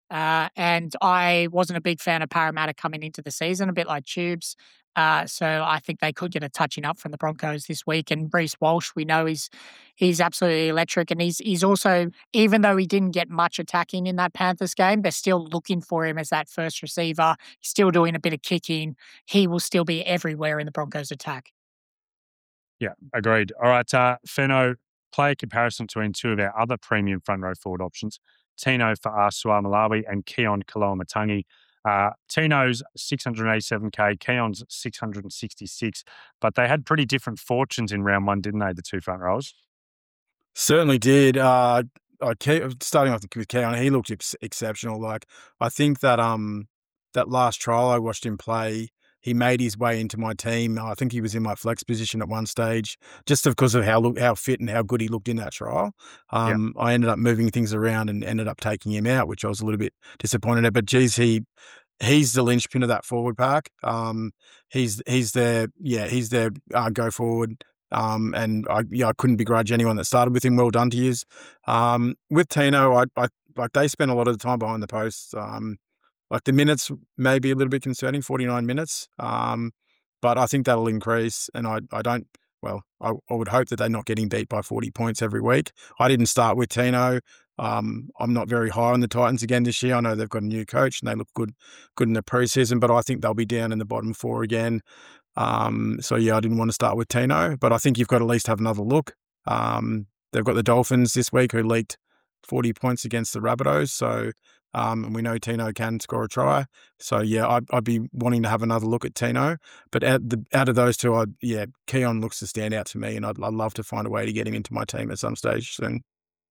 C: Uh, and I wasn't a big fan of Parramatta coming into the season, a bit like Tubes. Uh, so I think they could get a touching up from the Broncos this week. And Reece Walsh, we know he's he's absolutely electric, and he's he's also, even though he didn't get much attacking in that Panthers game, they're still looking for him as that first receiver. He's still doing a bit of kicking. He will still be everywhere in the Broncos attack.
B: Yeah, agreed. All right, uh, Feno, play a comparison between two of our other premium front row forward options, Tino for Asua Malawi and Keon Kaloamatangi. Uh, Tino's six hundred eighty-seven K, Keon's six hundred sixty-six, but they had pretty different fortunes in round one, didn't they, the two front rows?
D: Certainly did. Uh, I keep, starting off with Keon, he looked ex- exceptional. Like, I think that um that last trial I watched him play, he made his way into my team. I think he was in my flex position at one stage, just because of how look, how fit and how good he looked in that trial. Um, yeah. I ended up moving things around and ended up taking him out, which I was a little bit disappointed at. But geez, he he's the linchpin of that forward pack. Um, he's he's their yeah he's their uh, go forward. Um, and I yeah I couldn't begrudge anyone that started with him. Well done to you. Um, with Tino, I, I like they spent a lot of the time behind the posts. Um, Like the minutes may be a little bit concerning, forty-nine minutes, um, but I think that'll increase. And I, I don't, well, I, I would hope that they're not getting beat by forty points every week. I didn't start with Tino. Um, I'm not very high on the Titans again this year. I know they've got a new coach and they look good, good in the preseason, but I think they'll be down in the bottom four again. Um, so yeah, I didn't want to start with Tino, but I think you've got to at least have another look. Um, they've got the Dolphins this week who leaked forty points against the Rabbitohs. So, um, and we know Tino can score a try. So yeah, I'd, I'd be wanting to have another look at Tino. But out, the, out of those two, I yeah, Keon looks to stand out to me, and I'd, I'd love to find a way to get him into my team at some stage soon.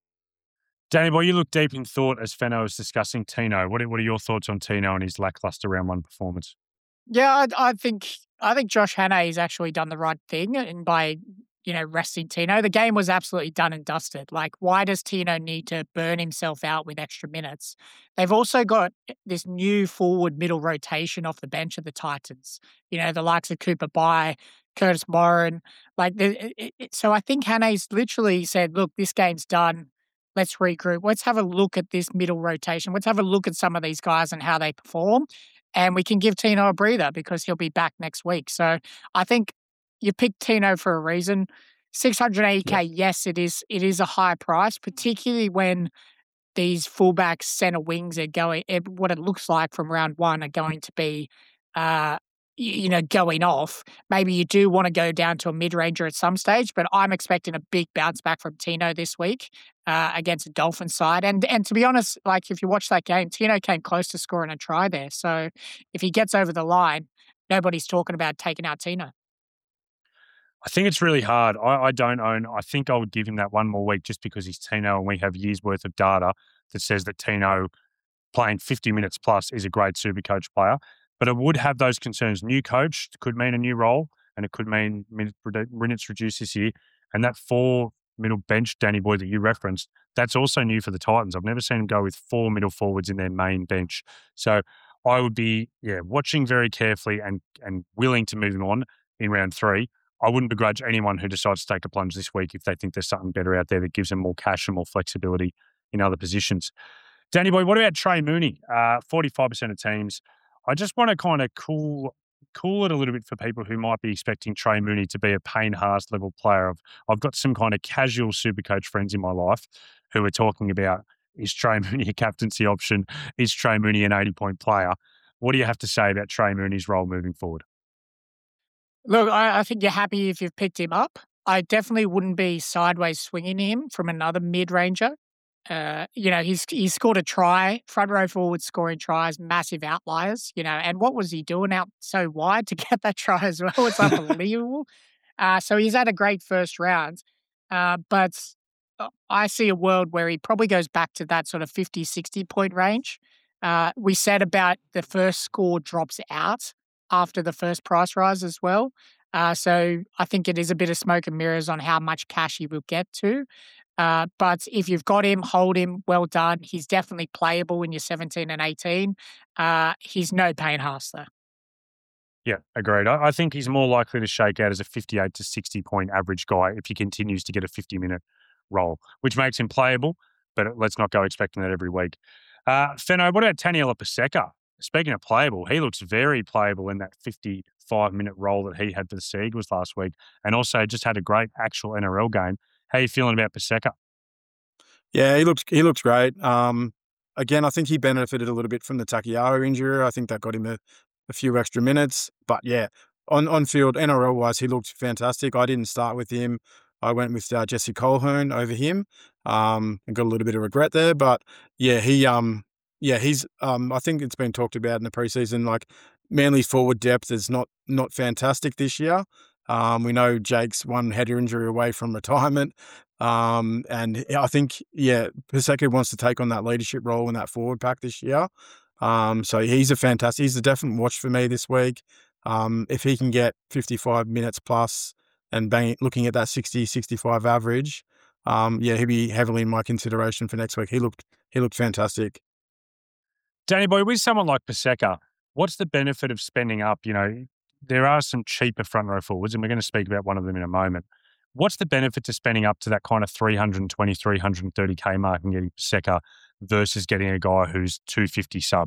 B: Danny boy, you look deep in thought as Feno was discussing Tino. What are, what are your thoughts on Tino and his lackluster round one performance?
C: Yeah, I, I think I think Josh Hannay has actually done the right thing, and by you know resting Tino, the game was absolutely done and dusted. Like, why does Tino need to burn himself out with extra minutes? They've also got this new forward middle rotation off the bench of the Titans. You know, the likes of Cooper Bye, Curtis Morin. Like, the, it, it, so I think Hannay's literally said, "Look, this game's done. Let's regroup. Let's have a look at this middle rotation. Let's have a look at some of these guys and how they perform." And we can give Tino a breather because he'll be back next week. So I think you picked Tino for a reason. six hundred eighty K, yeah. Yes, it is It is a high price, particularly when these fullbacks, center wings are going, what it looks like from round one are going to be, uh, you know, going off. Maybe you do want to go down to a mid-ranger at some stage, but I'm expecting a big bounce back from Tino this week uh, against the Dolphins side. And and to be honest, like if you watch that game, Tino came close to scoring a try there. So if he gets over the line, nobody's talking about taking out Tino.
B: I think it's really hard. I, I don't own. I think I would give him that one more week just because he's Tino and we have years worth of data that says that Tino playing fifty minutes plus is a great Supercoach player. But it would have those concerns. New coach could mean a new role, and it could mean minutes reduced this year. And that four middle bench, Danny Boy, that you referenced, that's also new for the Titans. I've never seen them go with four middle forwards in their main bench. So I would be, yeah, watching very carefully and and willing to move him on in round three. I wouldn't begrudge anyone who decides to take a plunge this week if they think there's something better out there that gives them more cash and more flexibility in other positions. Danny Boy, what about Trey Mooney? Uh, forty-five percent of teams. I just want to kind of cool cool it a little bit for people who might be expecting Trey Mooney to be a Payne Haas level player. I've, I've got some kind of casual Supercoach friends in my life who are talking about, is Trey Mooney a captaincy option? Is Trey Mooney an eighty-point player? What do you have to say about Trey Mooney's role moving forward?
C: Look, I, I think you're happy if you've picked him up. I definitely wouldn't be sideways swinging him from another mid-ranger. Uh, you know, he's he's scored a try, front row forward scoring tries, massive outliers, you know, and what was he doing out so wide to get that try as well? It's unbelievable. uh, so he's had a great first round, uh, but I see a world where he probably goes back to that sort of fifty, sixty point range. Uh, we said about the first score drops out after the first price rise as well. Uh, so I think it is a bit of smoke and mirrors on how much cash he will get to. Uh, but if you've got him, hold him, well done. He's definitely playable when you're seventeen and eighteen. Uh, he's no Payne Haas, though.
B: Yeah, agreed. I, I think he's more likely to shake out as a fifty-eight to sixty point average guy if he continues to get a fifty minute role, which makes him playable, but let's not go expecting that every week. Uh, Fenno, what about Taniela Paseka? Speaking of playable, he looks very playable in that fifty-five minute role that he had for the Sea Eagles last week, and also just had a great actual N R L game. How are you feeling about Paseka?
D: Yeah, he looks he looks great. Um, again, I think he benefited a little bit from the Takiyaho injury. I think that got him a, a few extra minutes. But yeah, on on field N R L wise, he looked fantastic. I didn't start with him. I went with uh, Jesse Colquhoun over him. Um, and got a little bit of regret there, but yeah, he um yeah he's um I think it's been talked about in the preseason. Like Manly's forward depth is not not fantastic this year. Um, we know Jake's one header injury away from retirement. Um, and I think, yeah, Paseka wants to take on that leadership role in that forward pack this year. Um, so he's a fantastic, he's a definite watch for me this week. Um, if he can get fifty-five minutes plus and bang, looking at that sixty, sixty-five average, um, yeah, he'll be heavily in my consideration for next week. He looked, he looked fantastic.
B: Danny boy, with someone like Paseka, what's the benefit of spending up? You know, there are some cheaper front row forwards, and we're going to speak about one of them in a moment. What's the benefit to spending up to that kind of three twenty, three thirty K mark and getting Paseka versus getting a guy who's two fifty sub?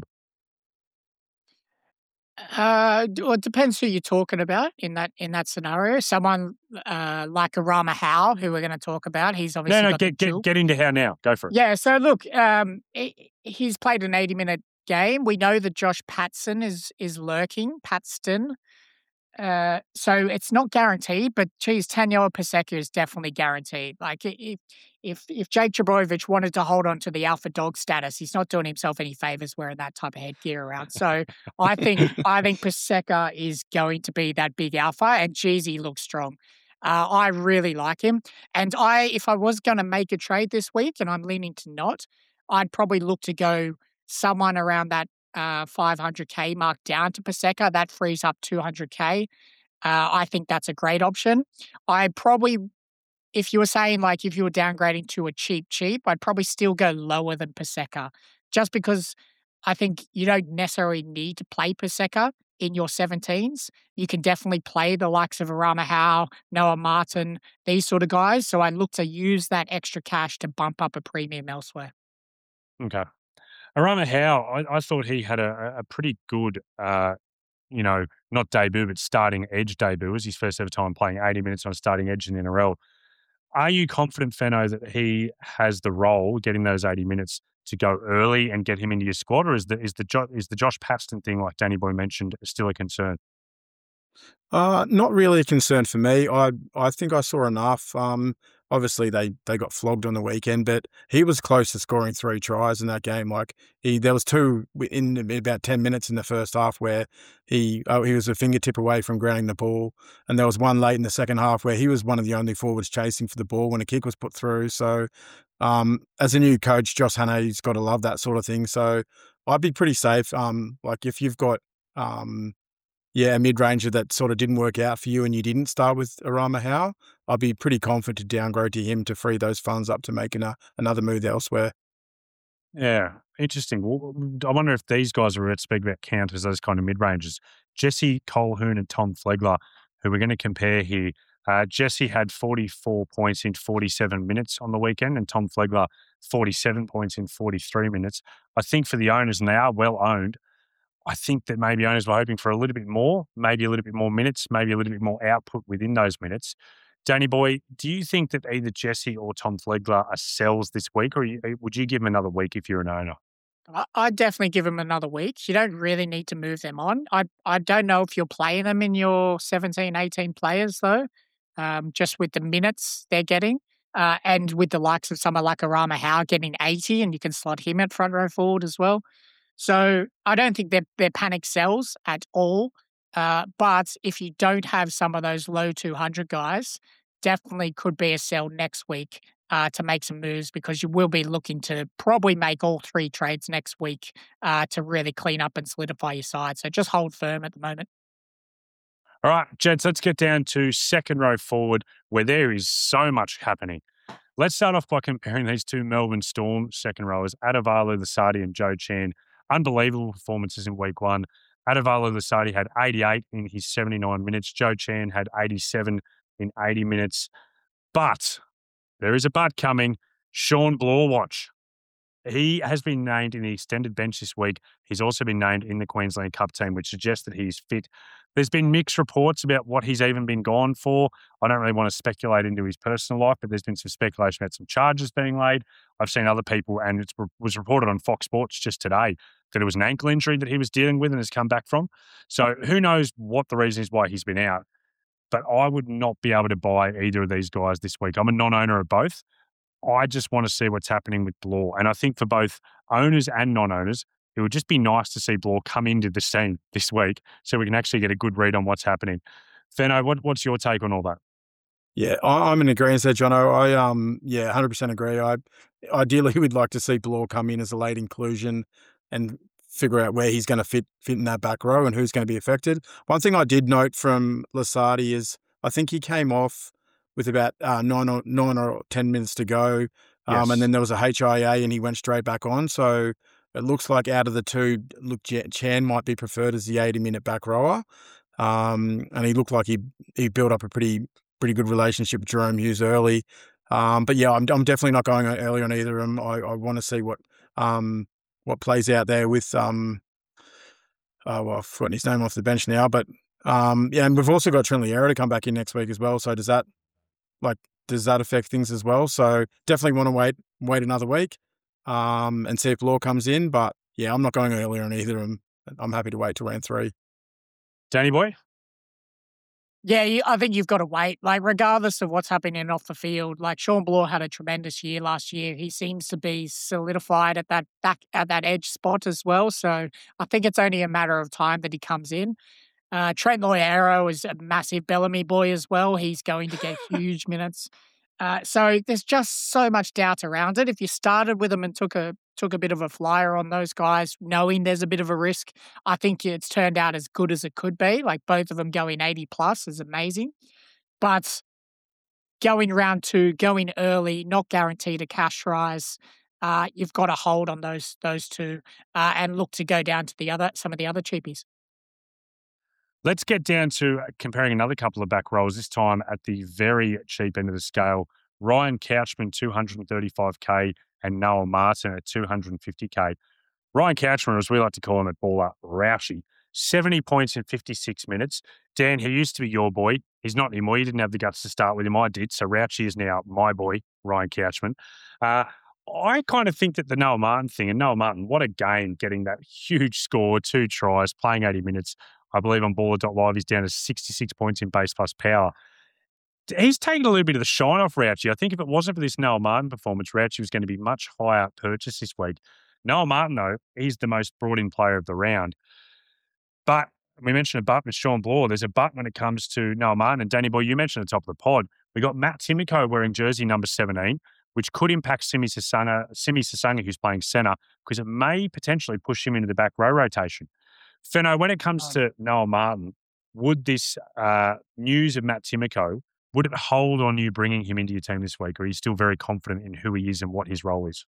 C: Uh, d- well, it depends who you're talking about in that in that scenario. Someone uh, like Arama Howe, who we're going to talk about, he's obviously
B: No, no,
C: got the
B: get, get
C: dual-
B: get into how now. Go for it.
C: Yeah, so look, um, he- he's played an eighty minute game. We know that Josh Patson is is lurking, Patston. Uh, so it's not guaranteed, but geez, Taniela Paseka is definitely guaranteed. Like i- if if if Jake Trbojevic wanted to hold on to the alpha dog status, he's not doing himself any favors wearing that type of headgear around. So I think I think Paseka is going to be that big alpha, and geez, he looks strong. Uh, I really like him, and I if I was going to make a trade this week, and I'm leaning to not, I'd probably look to go someone around that uh, five hundred K mark down to Paseka. That frees up two hundred K. Uh, I think that's a great option. I probably, if you were saying like if you were downgrading to a cheap cheap, I'd probably still go lower than Paseka, just because I think you don't necessarily need to play Paseka in your seventeens. You can definitely play the likes of Arama Howe, Noah Martin, these sort of guys. So I look to use that extra cash to bump up a premium elsewhere.
B: Okay. Arama Howe, I, I thought he had a, a pretty good, uh, you know, not debut, but starting edge debut. It was his first ever time playing eighty minutes on a starting edge in the N R L. Are you confident, Fenno, that he has the role, getting those eighty minutes, to go early and get him into your squad, or is the is the jo- is the Josh Paxton thing, like Danny Boy mentioned, still a concern?
D: Uh, not really a concern for me. I I think I saw enough. Um, obviously they they got flogged on the weekend, but he was close to scoring three tries in that game. Like he, there was two in about ten minutes in the first half where he oh, he was a fingertip away from grounding the ball, and there was one late in the second half where he was one of the only forwards chasing for the ball when a kick was put through. So, um, as a new coach, Josh Hannay's got to love that sort of thing. So, I'd be pretty safe. Um, like if you've got um yeah, a mid-ranger that sort of didn't work out for you and you didn't start with Arama Howe, I'd be pretty confident to downgrade to him to free those funds up to make an, another move elsewhere.
B: Yeah, interesting. Well, I wonder if these guys are speak about count as those kind of mid-rangers. Jesse Colquhoun and Tom Flegler, who we're going to compare here. Uh, Jesse had forty-four points in forty-seven minutes on the weekend, and Tom Flegler forty-seven points in forty-three minutes. I think for the owners, and they are well owned, I think that maybe owners were hoping for a little bit more, maybe a little bit more minutes, maybe a little bit more output within those minutes. Danny Boy, do you think that either Jesse or Tom Flegler are sells this week, or you, would you give them another week if you're an owner?
C: I- I'd definitely give them another week. You don't really need to move them on. I I don't know if you're playing them in your seventeen, eighteen players, though, um, just with the minutes they're getting. Uh, and with the likes of someone like Arama Howe getting eighty, and you can slot him at front row forward as well. So I don't think they're, they're panic sells at all. Uh, but if you don't have some of those low two hundred guys, definitely could be a sell next week uh, to make some moves, because you will be looking to probably make all three trades next week uh, to really clean up and solidify your side. So just hold firm at the moment.
B: All right, gents, let's get down to second row forward, where there is so much happening. Let's start off by comparing these two Melbourne Storm second rowers, Adavalu Lasardi and Joe Chan. Unbelievable performances in week one. Adavalu Lasardi had eighty-eight in his seventy-nine minutes. Joe Chan had eighty-seven in eighty minutes. But there is a but coming. Sean Blorwatch. he has been named in the extended bench this week. He's also been named in the Queensland Cup team, which suggests that he's fit. There's been mixed reports about what he's even been gone for. I don't really want to speculate into his personal life, but there's been some speculation about some charges being laid. I've seen other people, and it was reported on Fox Sports just today that it was an ankle injury that he was dealing with and has come back from. So who knows what the reason is why he's been out. But I would not be able to buy either of these guys this week. I'm a non-owner of both. I just want to see what's happening with Blore. And I think for both owners and non-owners, it would just be nice to see Blore come into the scene this week so we can actually get a good read on what's happening. Fenno, what, what's your take on all that?
D: Yeah, I, I'm in agreement there, Jono. I um, yeah, one hundred percent agree. I ideally we'd like to see Blore come in as a late inclusion and figure out where he's going to fit fit in that back row and who's going to be affected. One thing I did note from Lasardi is I think he came off with about uh, nine or nine or ten minutes to go, um,
B: Yes.
D: and then there was a H I A and he went straight back on. So it looks like out of the two, look, Chan might be preferred as the eighty-minute back rower, um, and he looked like he he built up a pretty pretty good relationship with Jerome Hughes early. Um, but yeah, I'm I'm definitely not going early on either of them. I, I want to see what um what plays out there with um. Oh well, I've forgotten his name off the bench now, but um, yeah, and we've also got Trent Liera to come back in next week as well. So does that like does that affect things as well? So definitely want to wait wait another week um, and see if Law comes in. But yeah, I'm not going earlier on either. I'm I'm happy to wait till round three.
B: Danny boy?
C: Yeah, you, I think you've got to wait. Like, regardless of what's happening off the field, like Sean Blore had a tremendous year last year. He seems to be solidified at that back at that edge spot as well. So I think it's only a matter of time that he comes in. Uh, Trent Loiero is a massive Bellamy boy as well. He's going to get huge minutes. Uh, so there's just so much doubt around it. If you started with them and took a took a bit of a flyer on those guys, knowing there's a bit of a risk, I think it's turned out as good as it could be. Like both of them going eighty plus is amazing. But going round two, going early, not guaranteed a cash rise. Uh, you've got to hold on those those two uh, and look to go down to the other some of the other cheapies.
B: Let's get down to comparing another couple of back rolls, this time at the very cheap end of the scale. Ryan Couchman, two hundred thirty-five K, and Noah Martin at two hundred fifty K. Ryan Couchman, as we like to call him at Baller, Roushy, seventy points in fifty-six minutes. Dan, he used to be your boy. He's not anymore. You didn't have the guts to start with him. I did. So Roushy is now my boy, Ryan Couchman. Uh, I kind of think that the Noah Martin thing, and Noah Martin, what a game getting that huge score, two tries, playing eighty minutes. I believe on baller dot live, he's down to sixty-six points in base plus power. He's taken a little bit of the shine off Rouchy. I think if it wasn't for this Noah Martin performance, Rouchy was going to be much higher purchase this week. Noah Martin, though, he's the most brought-in player of the round. But we mentioned a butt with Sean Blore. There's a butt when it comes to Noah Martin. And Danny Boy, you mentioned at the top of the pod, we got Matt Timoko wearing jersey number seventeen, which could impact Simi Sasanga, Simi Sasanga, who's playing centre, because it may potentially push him into the back row rotation. Fenno, when it comes to Noah Martin, would this uh, news of Matt Timoko, would it hold on you bringing him into your team this week, or are you still very confident in who he is and what his role is?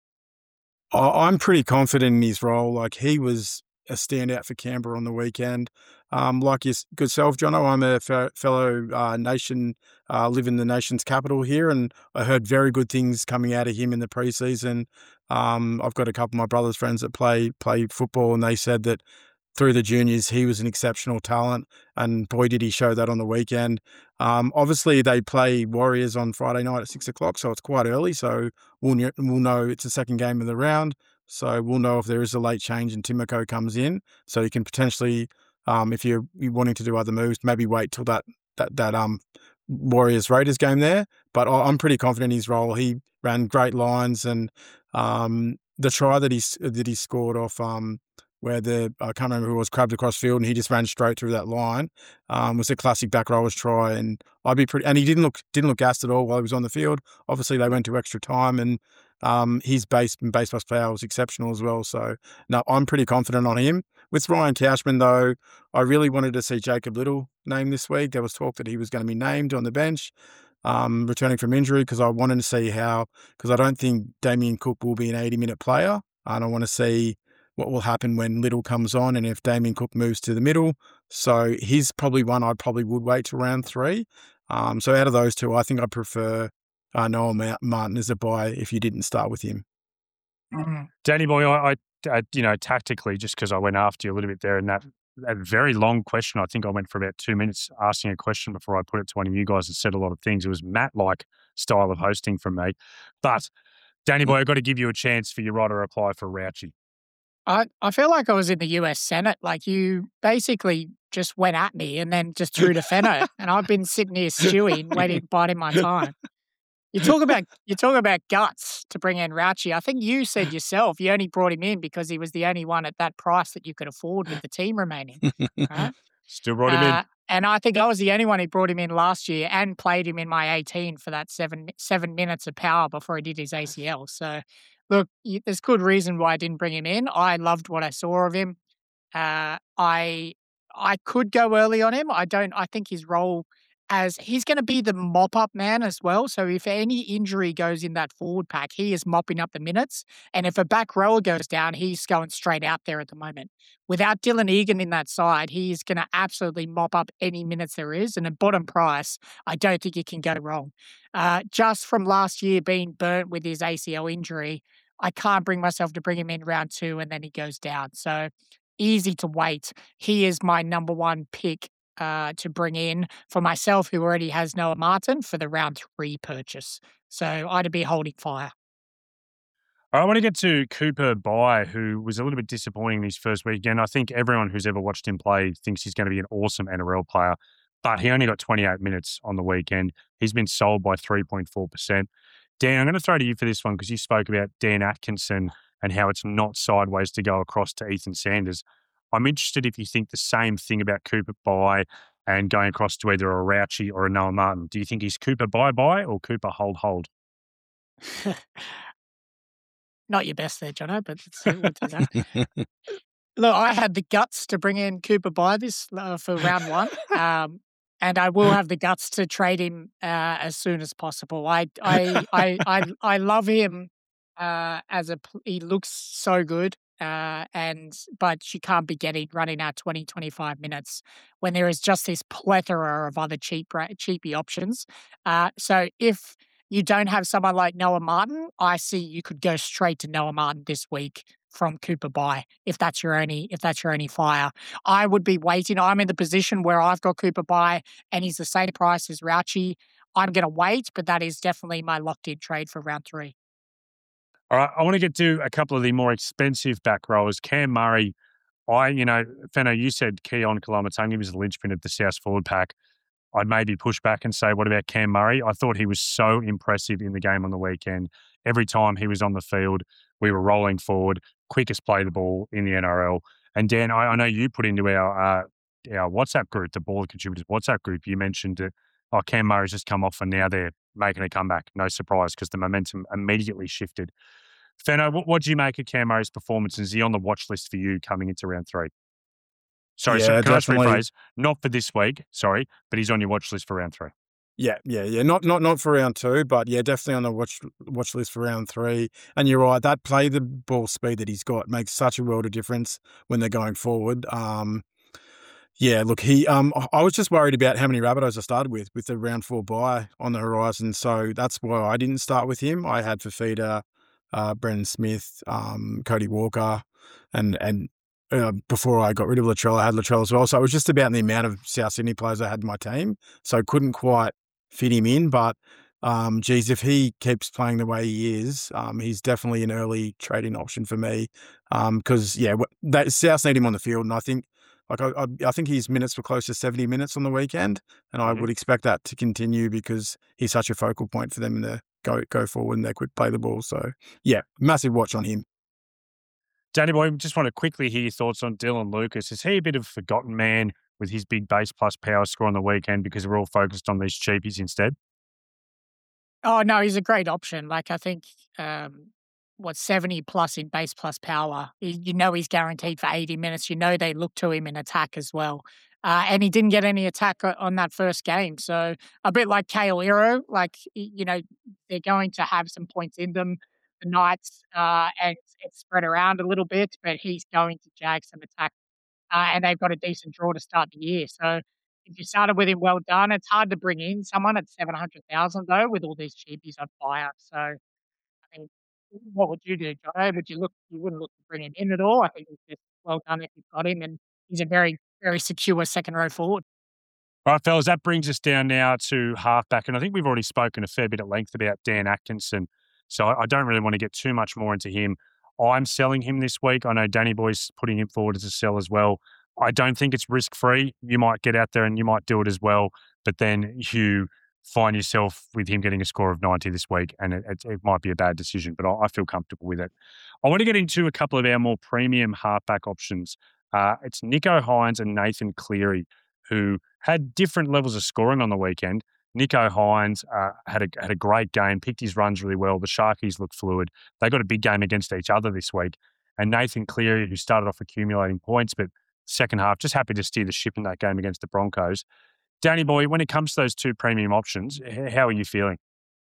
D: I'm pretty confident in his role. Like, he was a standout for Canberra on the weekend. Um, like your good self, Jono, I'm a fe- fellow uh, nation, uh, live in the nation's capital here, and I heard very good things coming out of him in the preseason. Um, I've got a couple of my brother's friends that play play football, and they said that through the juniors, he was an exceptional talent, and boy, did he show that on the weekend. Um, obviously, they play Warriors on Friday night at six o'clock, so it's quite early, so we'll, we'll know it's the second game of the round, so we'll know if there is a late change and Timoko comes in, so you can potentially, um, if you're, you're wanting to do other moves, maybe wait till that that, that um Warriors-Raiders game there, but I'm pretty confident in his role. He ran great lines, and um, the try that he, that he scored off... Um, where the, I can't remember who was, crabbed across field and he just ran straight through that line, um, was a classic back rowers try. And I'd be pretty, and he didn't look, didn't look gassed at all while he was on the field. Obviously they went to extra time, and um, his base and base plus power was exceptional as well. So no, I'm pretty confident on him. With Ryan Couchman though, I really wanted to see Jacob Little named this week. There was talk that he was going to be named on the bench, um, returning from injury, because I wanted to see how, because I don't think Damien Cook will be an eighty minute player. And I want to see what will happen when Little comes on and if Damien Cook moves to the middle. So he's probably one I probably would wait till round three. Um, so out of those two, I think I prefer uh, Noah Martin as a buy if you didn't start with him.
C: Mm.
B: Danny boy, I, I, I you know, tactically, just because I went after you a little bit there, and that that very long question, I think I went for about two minutes asking a question before I put it to one of you guys and said a lot of things. It was Matt-like style of hosting from me. But Danny boy, I've got to give you a chance for your right to reply for Rouchy.
C: I, I feel like I was in the U S Senate. Like you basically just went at me and then just threw to Fenno. And I've been sitting here stewing, waiting, biding my time. You talk about you talk about guts to bring in Rouchy. I think you said yourself you only brought him in because he was the only one at that price that you could afford with the team remaining. Right?
B: Still brought him
C: Uh,
B: in.
C: and I think I was the only one who brought him in last year and played him in my eighteen for that seven seven minutes of power before he did his A C L. So, look, you, there's good reason why I didn't bring him in. I loved what I saw of him. Uh, I I could go early on him. I don't. I think his role as he's going to be the mop up man as well. So if any injury goes in that forward pack, he is mopping up the minutes. And if a back rower goes down, he's going straight out there at the moment. Without Dylan Egan in that side, he's going to absolutely mop up any minutes there is. And at bottom price, I don't think it can go wrong. Uh, just from last year being burnt with his A C L injury, I can't bring myself to bring him in round two and then he goes down. So easy to wait. He is my number one pick uh, to bring in for myself, who already has Noah Martin, for the round three purchase. So I'd be holding fire.
B: All right, I want to get to Cooper Bye, who was a little bit disappointing in his first week. Again, I think everyone who's ever watched him play thinks he's going to be an awesome N R L player, but he only got twenty-eight minutes on the weekend. He's been sold by three point four percent. Dan, I'm going to throw to you for this one because you spoke about Dan Atkinson and how it's not sideways to go across to Ethan Sanders. I'm interested if you think the same thing about Cooper Bye and going across to either a Rouchy or a Noah Martin. Do you think he's Cooper Bye-Bye or Cooper Hold-Hold?
C: Not your best there, Jono, but let's see what that. Look, I had the guts to bring in Cooper Bye this uh, for round one, um, and I will have the guts to trade him uh, as soon as possible. I I I I, I love him uh, as a he looks so good, uh, and but you can't be getting running out twenty, twenty-five minutes when there is just this plethora of other cheap cheapy options. Uh, so if you don't have someone like Noah Martin, I see you could go straight to Noah Martin this week from Cooper Bye if that's your only if that's your only fire. I would be waiting. I'm in the position where I've got Cooper Bye and he's the same price as Rouchy. I'm going to wait, but that is definitely my locked-in trade for round three.
B: All right, I want to get to a couple of the more expensive back rowers. Cam Murray, I, you know, Fenno, you said Keon Kalamatangi was the linchpin of the South forward pack. I'd maybe push back and say, what about Cam Murray? I thought he was so impressive in the game on the weekend. Every time he was on the field, we were rolling forward, quickest play the ball in the N R L. And Dan, I, I know you put into our uh, our WhatsApp group, the Ball Contributors WhatsApp group, you mentioned that, oh, Cam Murray's just come off and now they're making a comeback. No surprise because the momentum immediately shifted. Fenno, what, what do you make of Cam Murray's performance? Is he on the watch list for you coming into round three? Sorry,
D: Yeah,
B: so can I
D: definitely.
B: rephrase? Not for this week, sorry, but he's on your watch list for round three.
D: Yeah, yeah, yeah. Not not not for round two, but yeah, definitely on the watch watch list for round three. And you're right, that play the ball speed that he's got makes such a world of difference when they're going forward. Um, yeah, look, he. Um, I- I was just worried about how many Rabbitohs I started with with the round four bye on the horizon, so that's why I didn't start with him. I had Fafita, uh, Brendan Smith, um, Cody Walker, and and. Uh, before I got rid of Latrell, I had Latrell as well. So it was just about the amount of South Sydney players I had in my team. So I couldn't quite fit him in. But, um, geez, if he keeps playing the way he is, um, he's definitely an early trading option for me. Because, um, yeah, that, South need him on the field. And I think like I, I, I think his minutes were close to seventy minutes on the weekend. And I
B: Mhm.
D: would expect that to continue because he's such a focal point for them to go, go forward and they quick play the ball. So, yeah, massive watch on him.
B: Danny boy, just want to quickly hear your thoughts on Dylan Lucas. Is he a bit of a forgotten man with his big base plus power score on the weekend because we're all focused on these cheapies instead?
C: Oh, no, he's a great option. Like, I think, um, what, seventy plus in base plus power. You you know he's guaranteed for eighty minutes. You know they look to him in attack as well. Uh, and he didn't get any attack o- on that first game. So a bit like Kale Iro, like, y- you know, they're going to have some points in them. The Knights, uh, and it's, it's spread around a little bit, but he's going to jag some attack. Uh, and they've got a decent draw to start the year. So if you started with him, well done. It's hard to bring in someone at seven hundred thousand though with all these cheapies on fire. So I mean, What would you do, Jono? Would you look you wouldn't look to bring him in at all? I think it's just well done if you've got him, and he's a very, very secure second row forward.
B: All right, fellas, that brings us down now to halfback. And I think we've already spoken a fair bit at length about Dan Atkinson. So I I don't really want to get too much more into him. I'm selling him this week. I know Danny Boy's putting him forward as a sell as well. I don't think it's risk free. You might get out there and you might do it as well, but then you find yourself with him getting a score of ninety this week, and it, it, it might be a bad decision, but I, I feel comfortable with it. I want to get into a couple of our more premium halfback options. Uh, it's Nico Hines and Nathan Cleary, who had different levels of scoring on the weekend. Nico Hines uh, had a had a great game, picked his runs really well. The Sharkies look fluid. They got a big game against each other this week. And Nathan Cleary, who started off accumulating points, but second half, just happy to steer the ship in that game against the Broncos. Danny Boy, when it comes to those two premium options, h- how are you feeling?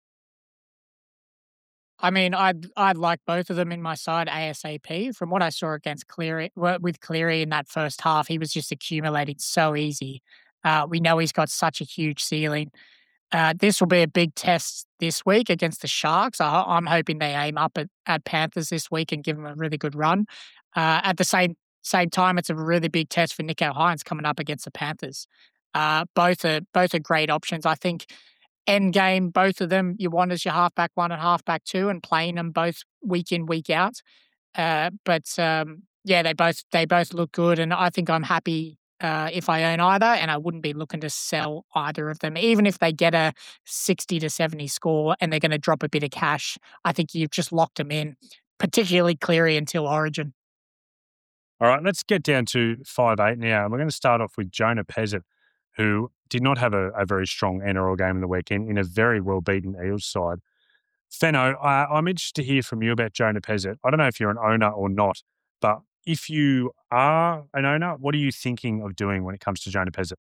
C: I mean, I'd I'd like both of them in my side ASAP. From what I saw against Cleary, well, with Cleary in that first half, he was just accumulating so easy. Uh, we know he's got such a huge ceiling. Uh, this will be a big test this week against the Sharks. I, I'm hoping they aim up at, at Panthers this week and give them a really good run. Uh, at the same same time, it's a really big test for Nico Hines coming up against the Panthers. Uh, both are both are great options. I think end game, both of them, you want as your halfback one and halfback two, and playing them both week in week out. Uh, but um, yeah, they both they both look good, and I think I'm happy uh, if I own either, and I wouldn't be looking to sell either of them, even if they get a sixty to seventy score and they're going to drop a bit of cash. I think you've just locked them in, particularly Cleary until Origin.
B: All right, let's get down to five eight now. We're going to start off with Jonah Pezzett, who did not have a, a very strong N R L game in the weekend in a very well-beaten Eels side. Fenno, uh, I'm interested to hear from you about Jonah Pezzett. I don't know if you're an owner or not, but if you are an owner, what are you thinking of doing when it comes to Jonah Pezzett?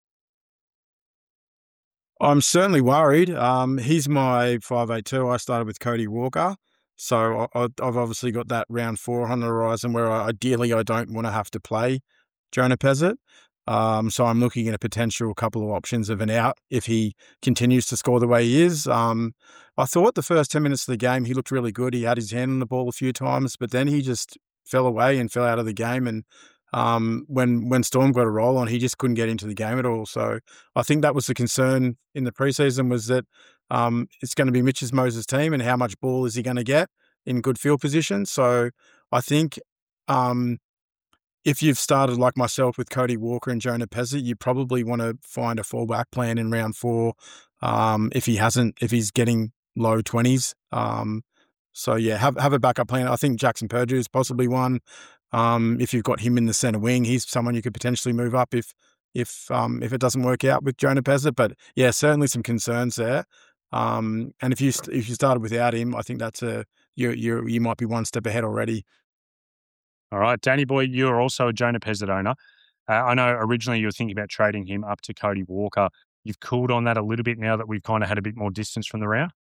D: I'm certainly worried. Um, he's my five eight two. I started with Cody Walker. So I, I've obviously got that round four on the horizon where I, ideally I don't want to have to play Jonah Pezzett. Um, so I'm looking at a potential couple of options of an out if he continues to score the way he is. Um, I thought the first ten minutes of the game, he looked really good. He had his hand on the ball a few times, but then he just fell away and fell out of the game. And um, when when Storm got a roll on, he just couldn't get into the game at all. So I think that was the concern in the preseason, was that um, it's going to be Mitch's Moses' team, and how much ball is he going to get in good field position. So I think um, if you've started like myself with Cody Walker and Jonah Pezzett, you probably want to find a fallback plan in round four. Um, if he hasn't, if he's getting low twenties. Um, so yeah, have have a backup plan. I think Jackson Purdue is possibly one. Um, if you've got him in the centre wing, he's someone you could potentially move up if if um, if it doesn't work out with Jonah Pezzett. But yeah, certainly some concerns there. Um, and if you st- if you started without him, I think that's a you you you might be one step ahead already.
B: All right, Danny Boy, you're also a Jonah Pezzett owner. Uh, I know originally you were thinking about trading him up to Cody Walker. You've cooled on that a little bit now that we've kind of had a bit more distance from the round.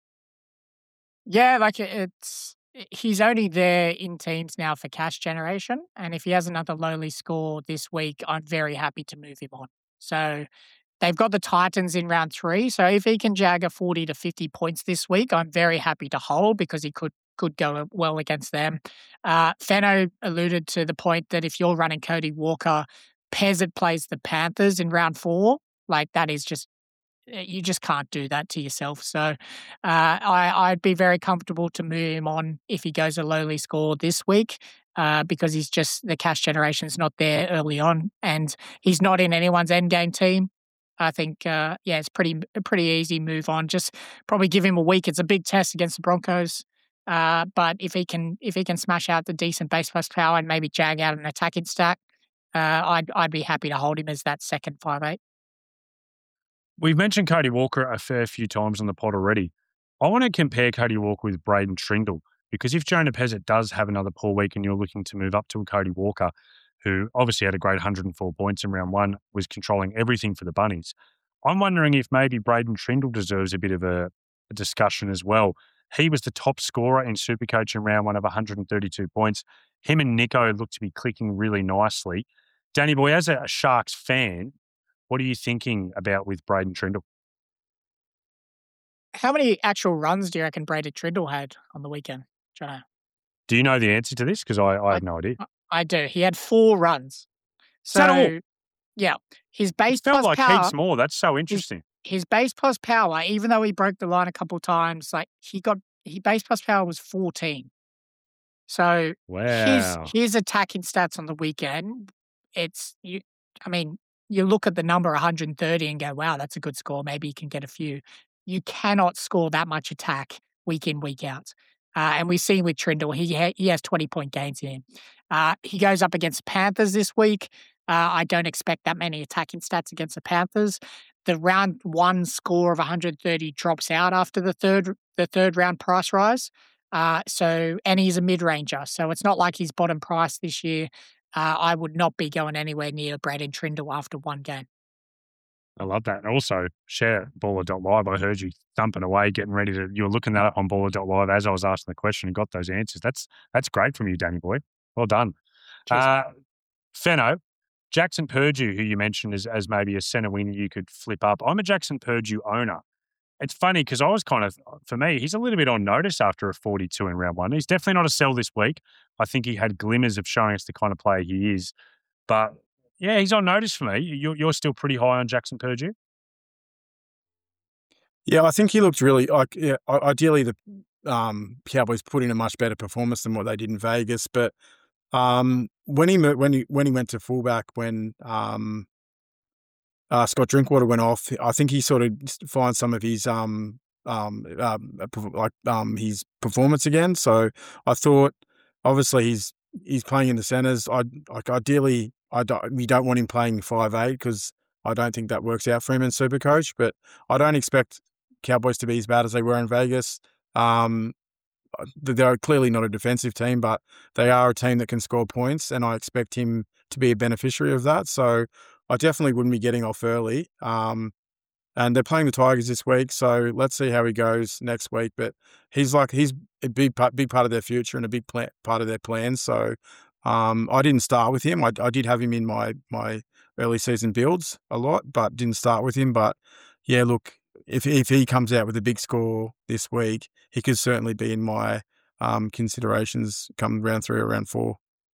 C: Yeah, like it- it's he's only there in teams now for cash generation, and if he has another lowly score this week, I'm very happy to move him on. So they've got the Titans in round three, so if he can jag a forty to fifty points this week, I'm very happy to hold because he could could go well against them. Uh, Fenno alluded to the point that if you're running Cody Walker, Pezzett plays the Panthers in round four. Like that is just you just can't do that to yourself. So uh, I, I'd be very comfortable to move him on if he goes a lowly score this week uh, because he's just the cash generation is not there early on, and he's not in anyone's end game team. I think, uh, yeah, it's pretty a pretty easy move on. Just probably give him a week. It's a big test against the Broncos, uh, but if he can if he can smash out the decent base plus power and maybe jag out an attacking stack, uh, I'd I'd be happy to hold him as that second five eight.
B: We've mentioned Cody Walker a fair few times on the pod already. I want to compare Cody Walker with Braden Trindle because if Jonah Pezzett does have another poor week and you're looking to move up to a Cody Walker, who obviously had a great one hundred four points in round one, was controlling everything for the Bunnies, I'm wondering if maybe Braden Trindle deserves a bit of a, a discussion as well. He was the top scorer in Supercoach in round one of one hundred thirty-two points. Him and Nico look to be clicking really nicely. Danny Boy, as a Sharks fan, what are you thinking about with Braden Trindle?
C: How many actual runs do you reckon Braden Trindle had on the weekend, Jono?
B: Do you know the answer to this? Because I, I
C: I,
B: have no idea.
C: I do. He had four runs.
B: Is that all?
C: So, yeah, his base
B: It felt
C: plus
B: like
C: power,
B: heaps more. That's so
C: his,
B: interesting.
C: his base plus power, even though he broke the line a couple of times, like he got, he base plus power was fourteen. So his
B: Wow.
C: his attacking stats on the weekend, it's you. I mean, you look at the number one hundred thirty and go, "Wow, that's a good score. Maybe you can get a few." You cannot score that much attack week in, week out. Uh, and we've seen with Trindle, he ha- he has twenty point gains in him. Uh, he goes up against Panthers this week. Uh, I don't expect that many attacking stats against the Panthers. The round one score of one hundred thirty drops out after the third the third round price rise. Uh, so, and he's a mid-ranger. So it's not like he's bottom price this year. Uh, I would not be going anywhere near Braden Trindle after one game.
B: I love that. And also, share baller dot live. I heard you thumping away, getting ready to, you were looking that up on baller dot live as I was asking the question and got those answers. That's that's great from you, Danny boy. Well done.
C: Cheers.
B: Uh, Fenno, Jackson Purdue, who you mentioned as, as maybe a centre wing you could flip up. I'm a Jackson Purdue owner. It's funny because I was kind of, for me, he's a little bit on notice after a forty-two in round one. He's definitely not a sell this week. I think he had glimmers of showing us the kind of player he is. But yeah, he's on notice for me. You're, you're still pretty high on Jackson Purdue?
D: Yeah, I think he looked really, like, yeah, ideally the um, Cowboys put in a much better performance than what they did in Vegas. But um, when he when he when he went to fullback, when um, uh, Scott Drinkwater went off, I think he sort of finds some of his um um uh, like um his performance again. So I thought, obviously he's he's playing in the centres. I like ideally I don't we don't want him playing five eight because I don't think that works out for him in Supercoach. But I don't expect Cowboys to be as bad as they were in Vegas. Um, they're clearly not a defensive team, but they are a team that can score points, and I expect him to be a beneficiary of that. So I definitely wouldn't be getting off early. Um, and they're playing the Tigers this week, so let's see how he goes next week. But he's like he's a big part, big part of their future and a big plan, part of their plan. So um, I didn't start with him. I, I did have him in my my early season builds a lot, but didn't start with him. But yeah, look. If if he comes out with a big score this week, he could certainly be in my um, considerations come round three or round four.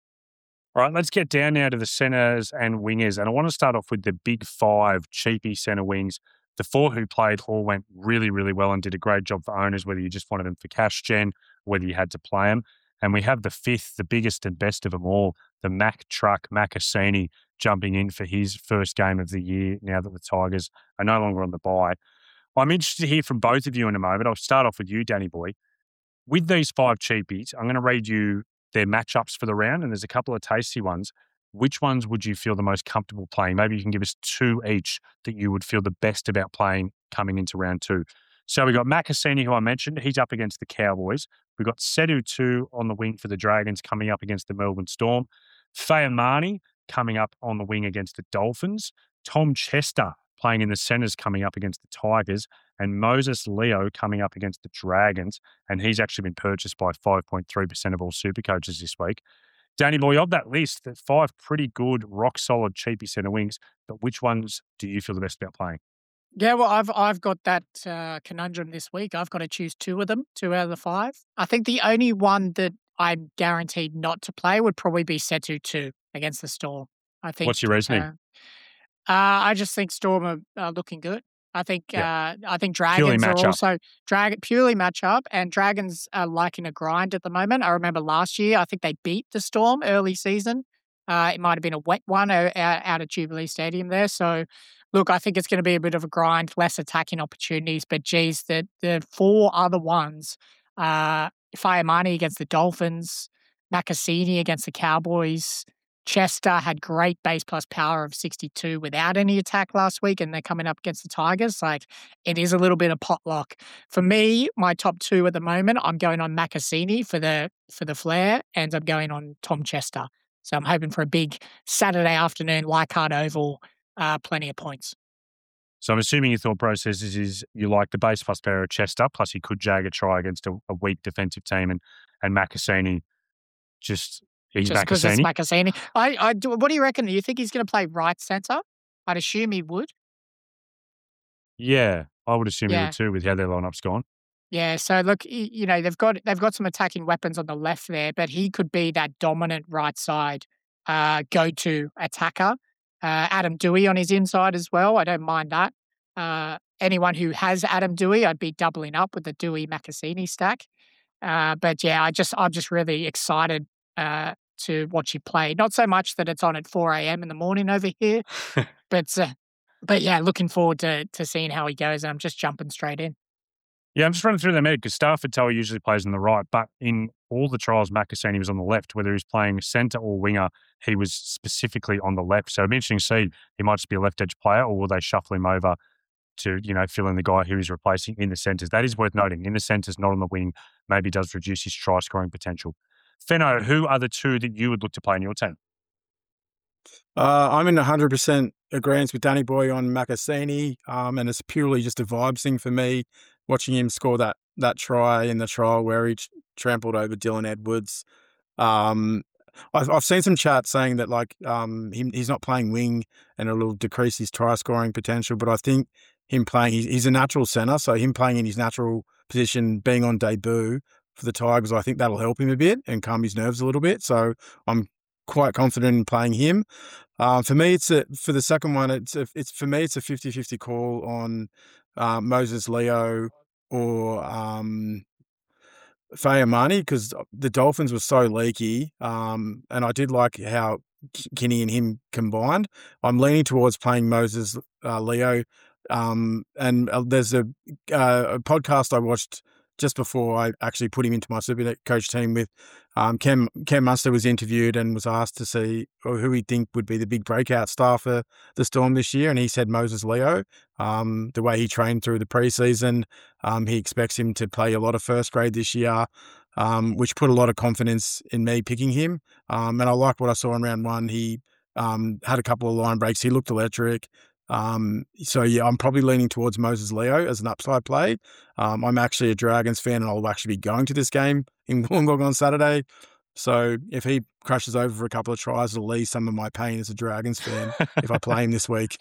B: All right, let's get down now to the centres and wingers. And I want to start off with the big five cheapy centre wings. The four who played all went really, really well and did a great job for owners, whether you just wanted them for cash gen, whether you had to play them. And we have the fifth, the biggest and best of them all, the Mack Truck, Makasini, jumping in for his first game of the year now that the Tigers are no longer on the bye. I'm interested to hear from both of you in a moment. I'll start off with you, Danny boy. With these five cheapies, I'm going to read you their matchups for the round, and there's a couple of tasty ones. Which ones would you feel the most comfortable playing? Maybe you can give us two each that you would feel the best about playing coming into round two. So we've got Makasini, who I mentioned. He's up against the Cowboys. We've got Sedu two on the wing for the Dragons coming up against the Melbourne Storm. Fayamani coming up on the wing against the Dolphins. Tom Chester playing in the centres coming up against the Tigers, and Moses Leo coming up against the Dragons, and he's actually been purchased by five point three percent of all super coaches this week. Danny boy, of that list, there's five pretty good, rock-solid, cheapy centre wings, but which ones do you feel the best about playing?
C: Yeah, well, I've I've got that uh, conundrum this week. I've got to choose two of them, two out of the five. I think the only one that I'm guaranteed not to play would probably be Setu two against the Storm. I think.
B: What's your reasoning?
C: Uh, Uh, I just think Storm are, are looking good. I think
B: Yeah.
C: uh, I think
B: Purely
C: Dragons are
B: matchup.
C: also drag purely matchup, and Dragons are liking a grind at the moment. I remember last year, I think they beat the Storm early season. Uh, it might have been a wet one uh, out, out at Jubilee Stadium there. So, look, I think it's going to be a bit of a grind, less attacking opportunities. But geez, the the four other ones, uh, Fayamani against the Dolphins, Makasini against the Cowboys. Chester had great base plus power of sixty-two without any attack last week, and they're coming up against the Tigers. Like, it is a little bit of potluck. For me, my top two at the moment, I'm going on Makasini for the for the flair, and I'm going on Tom Chester. So I'm hoping for a big Saturday afternoon, Leichhardt Oval, uh, plenty of points.
B: So I'm assuming your thought process is, is you like the base plus power of Chester, plus he could jag a try against a, a weak defensive team, and, and Makasini just... He's
C: Just because it's
B: Makasini.
C: Makasini. I, I do, what do you reckon? Do you think he's going to play right centre? I'd assume he would.
B: Yeah, I would assume he
C: Yeah.
B: would too with how their lineup's gone.
C: Yeah, so look, y- you know, they've got they've got some attacking weapons on the left there, but he could be that dominant right side uh, go-to attacker. Uh, Adam Dewey on his inside as well. I don't mind that. Uh, anyone who has Adam Dewey, I'd be doubling up with the Dewey Macassini stack. Uh, but yeah, I just I'm just really excited uh, to watch you play. Not so much that it's on at four a m in the morning over here, but uh, but yeah, looking forward to to seeing how he goes. And I'm just jumping straight in.
B: Yeah, I'm just running through them because Stafford Tower usually plays on the right, but in all the trials, Macassini was on the left. Whether he's playing centre or winger, he was specifically on the left. So it'd be interesting to see. He might just be a left edge player, or will they shuffle him over to, you know, fill in the guy who he's replacing in the centres? That is worth noting. In the centres, not on the wing, maybe does reduce his try scoring potential. Fenno, who are the two that you would look to play in your team?
D: Uh, I'm in one hundred percent agreement with Danny Boy on Macassini, um, and it's purely just a vibes thing for me, watching him score that that try in the trial where he trampled over Dylan Edwards. Um, I've, I've seen some chat saying that like um, he, he's not playing wing and it'll decrease his try scoring potential, but I think him playing, he's, he's a natural centre, so him playing in his natural position, being on debut for the Tigers, I think that'll help him a bit and calm his nerves a little bit. So I'm quite confident in playing him. Uh, for me, it's a, for the second one, it's a, it's for me, it's a fifty-fifty call on uh, Moses Leo or um, Fayamani, because the Dolphins were so leaky, um, and I did like how Kinney and him combined. I'm leaning towards playing Moses uh, Leo, um, and uh, there's a, uh, a podcast I watched just before I actually put him into my super coach team with um, Cam Cam Munster was interviewed and was asked to see who he think would be the big breakout star for the Storm this year, and he said Moses Leo. Um, the way he trained through the preseason, um, he expects him to play a lot of first grade this year, um, which put a lot of confidence in me picking him. Um, and I like what I saw in round one. He um, had a couple of line breaks. He looked electric. Um, so yeah, I'm probably leaning towards Moses Leo as an upside play. Um, I'm actually a Dragons fan and I'll actually be going to this game in Wollongong on Saturday. So if he crashes over for a couple of tries, it'll ease some of my pain as a Dragons fan if I play him this week.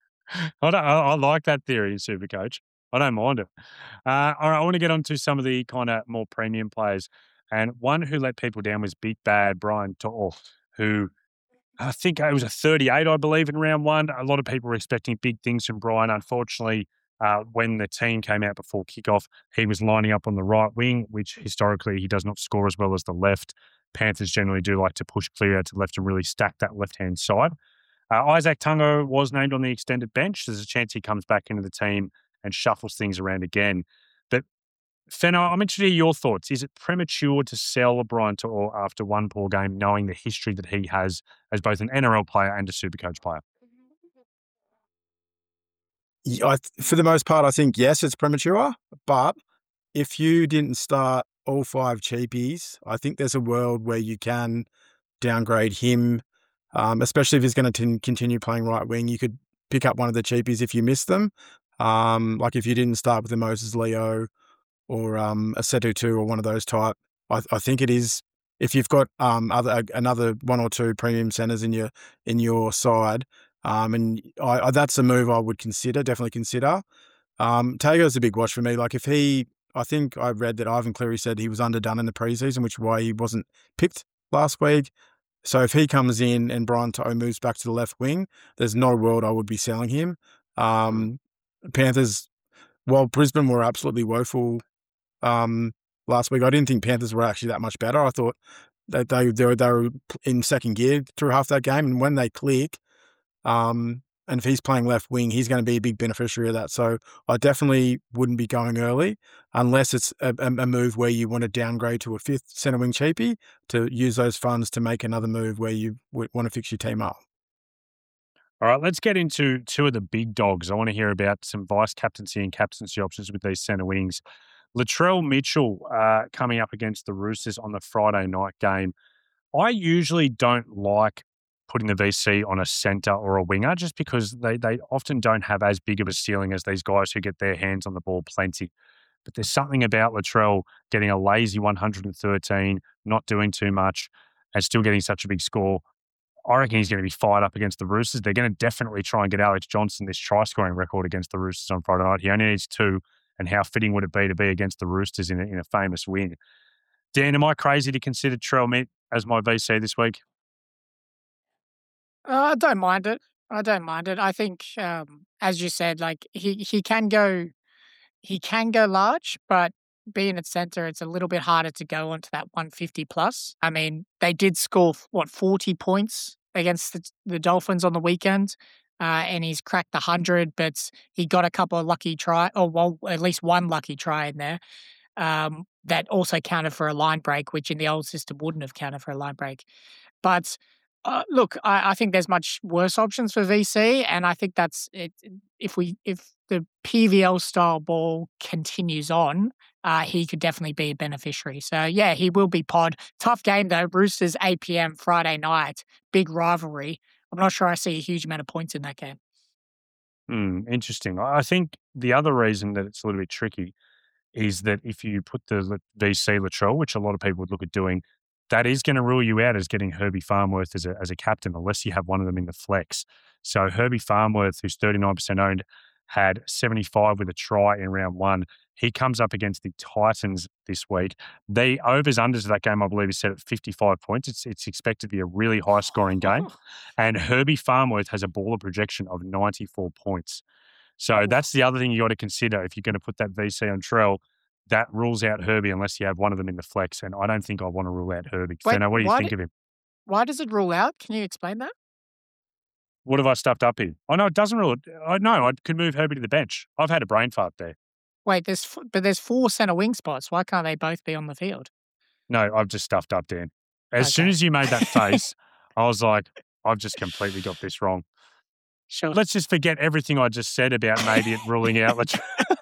B: I, don't, I, I like that theory, Supercoach. I don't mind it. Uh, all right, I want to get on to some of the kind of more premium players. And one who let people down was Big Bad Brian To'o, who I think it was a thirty-eight, I believe, in round one. A lot of people were expecting big things from Brian. Unfortunately, uh, when the team came out before kickoff, he was lining up on the right wing, which historically he does not score as well as the left. Panthers generally do like to push clear out to the left and really stack that left-hand side. Uh, Isaac Tungo was named on the extended bench. There's a chance he comes back into the team and shuffles things around again. But Fenno, I'm interested in your thoughts. Is it premature to sell Brian To'o after one poor game, knowing the history that he has as both an N R L player and a Supercoach player?
D: Yeah, I, for the most part, I think, yes, it's premature. But if you didn't start all five cheapies, I think there's a world where you can downgrade him, um, especially if he's going to continue playing right wing. You could pick up one of the cheapies if you missed them. Um, like if you didn't start with the Moses Leo or um, a Setu two or one of those type. I, I think it is, if you've got um, other another one or two premium centres in your in your side, um, and I, I, that's a move I would consider, definitely consider. Um, Tago's a big watch for me. Like if he, I think I read that Ivan Cleary said he was underdone in the preseason, which is why he wasn't picked last week. So if he comes in and Brian To'o moves back to the left wing, there's not a world I would be selling him. Um, Panthers, while Brisbane were absolutely woeful um, last week, I didn't think Panthers were actually that much better. I thought that they, they, were, they were in second gear through half that game. And when they click, um, and if he's playing left wing, he's going to be a big beneficiary of that. So I definitely wouldn't be going early unless it's a, a move where you want to downgrade to a fifth centre wing cheapie to use those funds to make another move where you want to fix your team up.
B: All right, let's get into two of the big dogs. I want to hear about some vice captaincy and captaincy options with these centre wings. Latrell Mitchell uh, coming up against the Roosters on the Friday night game. I usually don't like putting the V C on a centre or a winger just because they, they often don't have as big of a ceiling as these guys who get their hands on the ball plenty. But there's something about Latrell getting a lazy one hundred thirteen, not doing too much, and still getting such a big score. I reckon he's going to be fired up against the Roosters. They're going to definitely try and get Alex Johnson this try-scoring record against the Roosters on Friday night. He only needs two, and how fitting would it be to be against the Roosters in a, in a famous win. Dan, am I crazy to consider Trell Mitt as my V C this week?
C: Uh, I don't mind it. I don't mind it. I think, um, as you said, like he, he can go, he can go large, but being at centre, it's a little bit harder to go onto that one fifty plus. I mean, they did score what forty points against the, the Dolphins on the weekend, uh, and he's cracked the hundred, but he got a couple of lucky try, or well, at least one lucky try in there. Um, that also counted for a line break, which in the old system wouldn't have counted for a line break. But uh, look, I, I think there's much worse options for V C, and I think that's it. If we if the P V L style ball continues on, uh, he could definitely be a beneficiary. So yeah, he will be pod. Tough game though. Roosters eight p.m. Friday night, big rivalry. I'm not sure I see a huge amount of points in that game.
B: Mm, interesting. I think the other reason that it's a little bit tricky is that if you put the V C Latrell, which a lot of people would look at doing, that is going to rule you out as getting Herbie Farnworth as a, as a captain unless you have one of them in the flex. So Herbie Farnworth, who's thirty-nine percent owned, had seventy-five with a try in round one. He comes up against the Titans this week. The overs-unders of that game, I believe, is set at fifty-five points. It's it's expected to be a really high-scoring game. And Herbie Farnworth has a baller projection of ninety-four points. So that's the other thing you got to consider if you're going to put that V C on Trell. That rules out Herbie unless you have one of them in the flex, and I don't think I want to rule out Herbie.
C: Wait,
B: Fenno, what do you
C: why
B: think
C: do-
B: of him?
C: Why does it rule out? Can you explain that?
B: What have I stuffed up here? Oh, no, it doesn't rule it. I know, I could move Herbie to the bench. I've had a brain fart there.
C: Wait, there's f- but there's four centre wing spots. Why can't they both be on the field?
B: No, I've just stuffed up, Dan. As soon
C: Okay.
B: as you made that face, I was like, I've just completely got this wrong.
C: Sure.
B: Let's just forget everything I just said about maybe it ruling out Lat-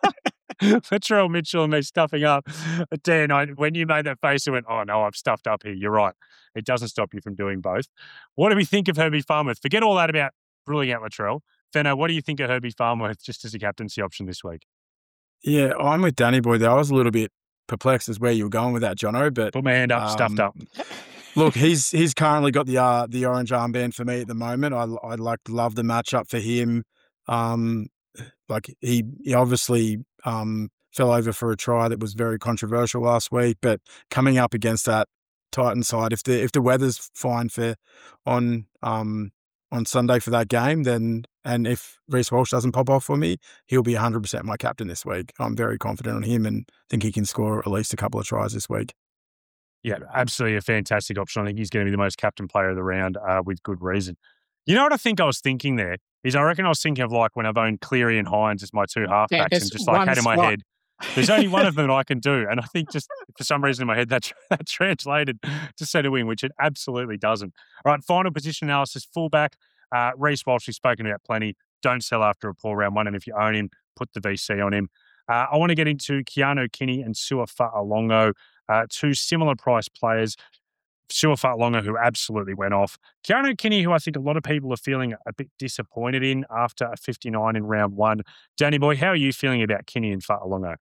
B: Latrell Mitchell and me stuffing up. But Dan, I, when you made that face, I went, oh no, I've stuffed up here. You're right. It doesn't stop you from doing both. What do we think of Herbie Farnworth? Forget all that about ruling out Latrell. Fenno, what do you think of Herbie Farnworth just as a captaincy option this week?
D: Yeah, I'm with Danny Boy there. I was a little bit perplexed as where you were going with that, Jono, but
B: Put my hand up, stuffed
D: um,
B: up.
D: look, he's he's currently got the uh, the orange armband for me at the moment. I I like love the matchup for him. Um, like he he obviously um, fell over for a try that was very controversial last week, but coming up against that Titan side, if the if the weather's fine for on um on Sunday for that game, then and if Reece Walsh doesn't pop off for me, he'll be one hundred percent my captain this week. I'm very confident on him and think he can score at least a couple of tries this week.
B: Yeah, absolutely a fantastic option. I think he's going to be the most captain player of the round uh, with good reason. You know what I think I was thinking there is I reckon I was thinking of like when I've owned Cleary and Hines as my two halfbacks
C: Yeah,
B: and
C: there's
B: just like
C: one
B: had in my
C: spot.
B: head, there's only one of them that I can do. And I think just for some reason in my head that, that translated to centre wing, which it absolutely doesn't. All right, final position analysis, fullback. Uh, Reece Walsh, we've spoken about plenty. Don't sell after a poor round one. And if you own him, put the V C on him. Uh, I want to get into Keanu Kinney and Sua Fa'alongo, uh, two similar price players. Sua Fa'alongo, who absolutely went off. Keanu Kinney, who I think a lot of people are feeling a bit disappointed in after a fifty-nine in round one. Danny Boy, how are you feeling about Kinney and Fa'alongo?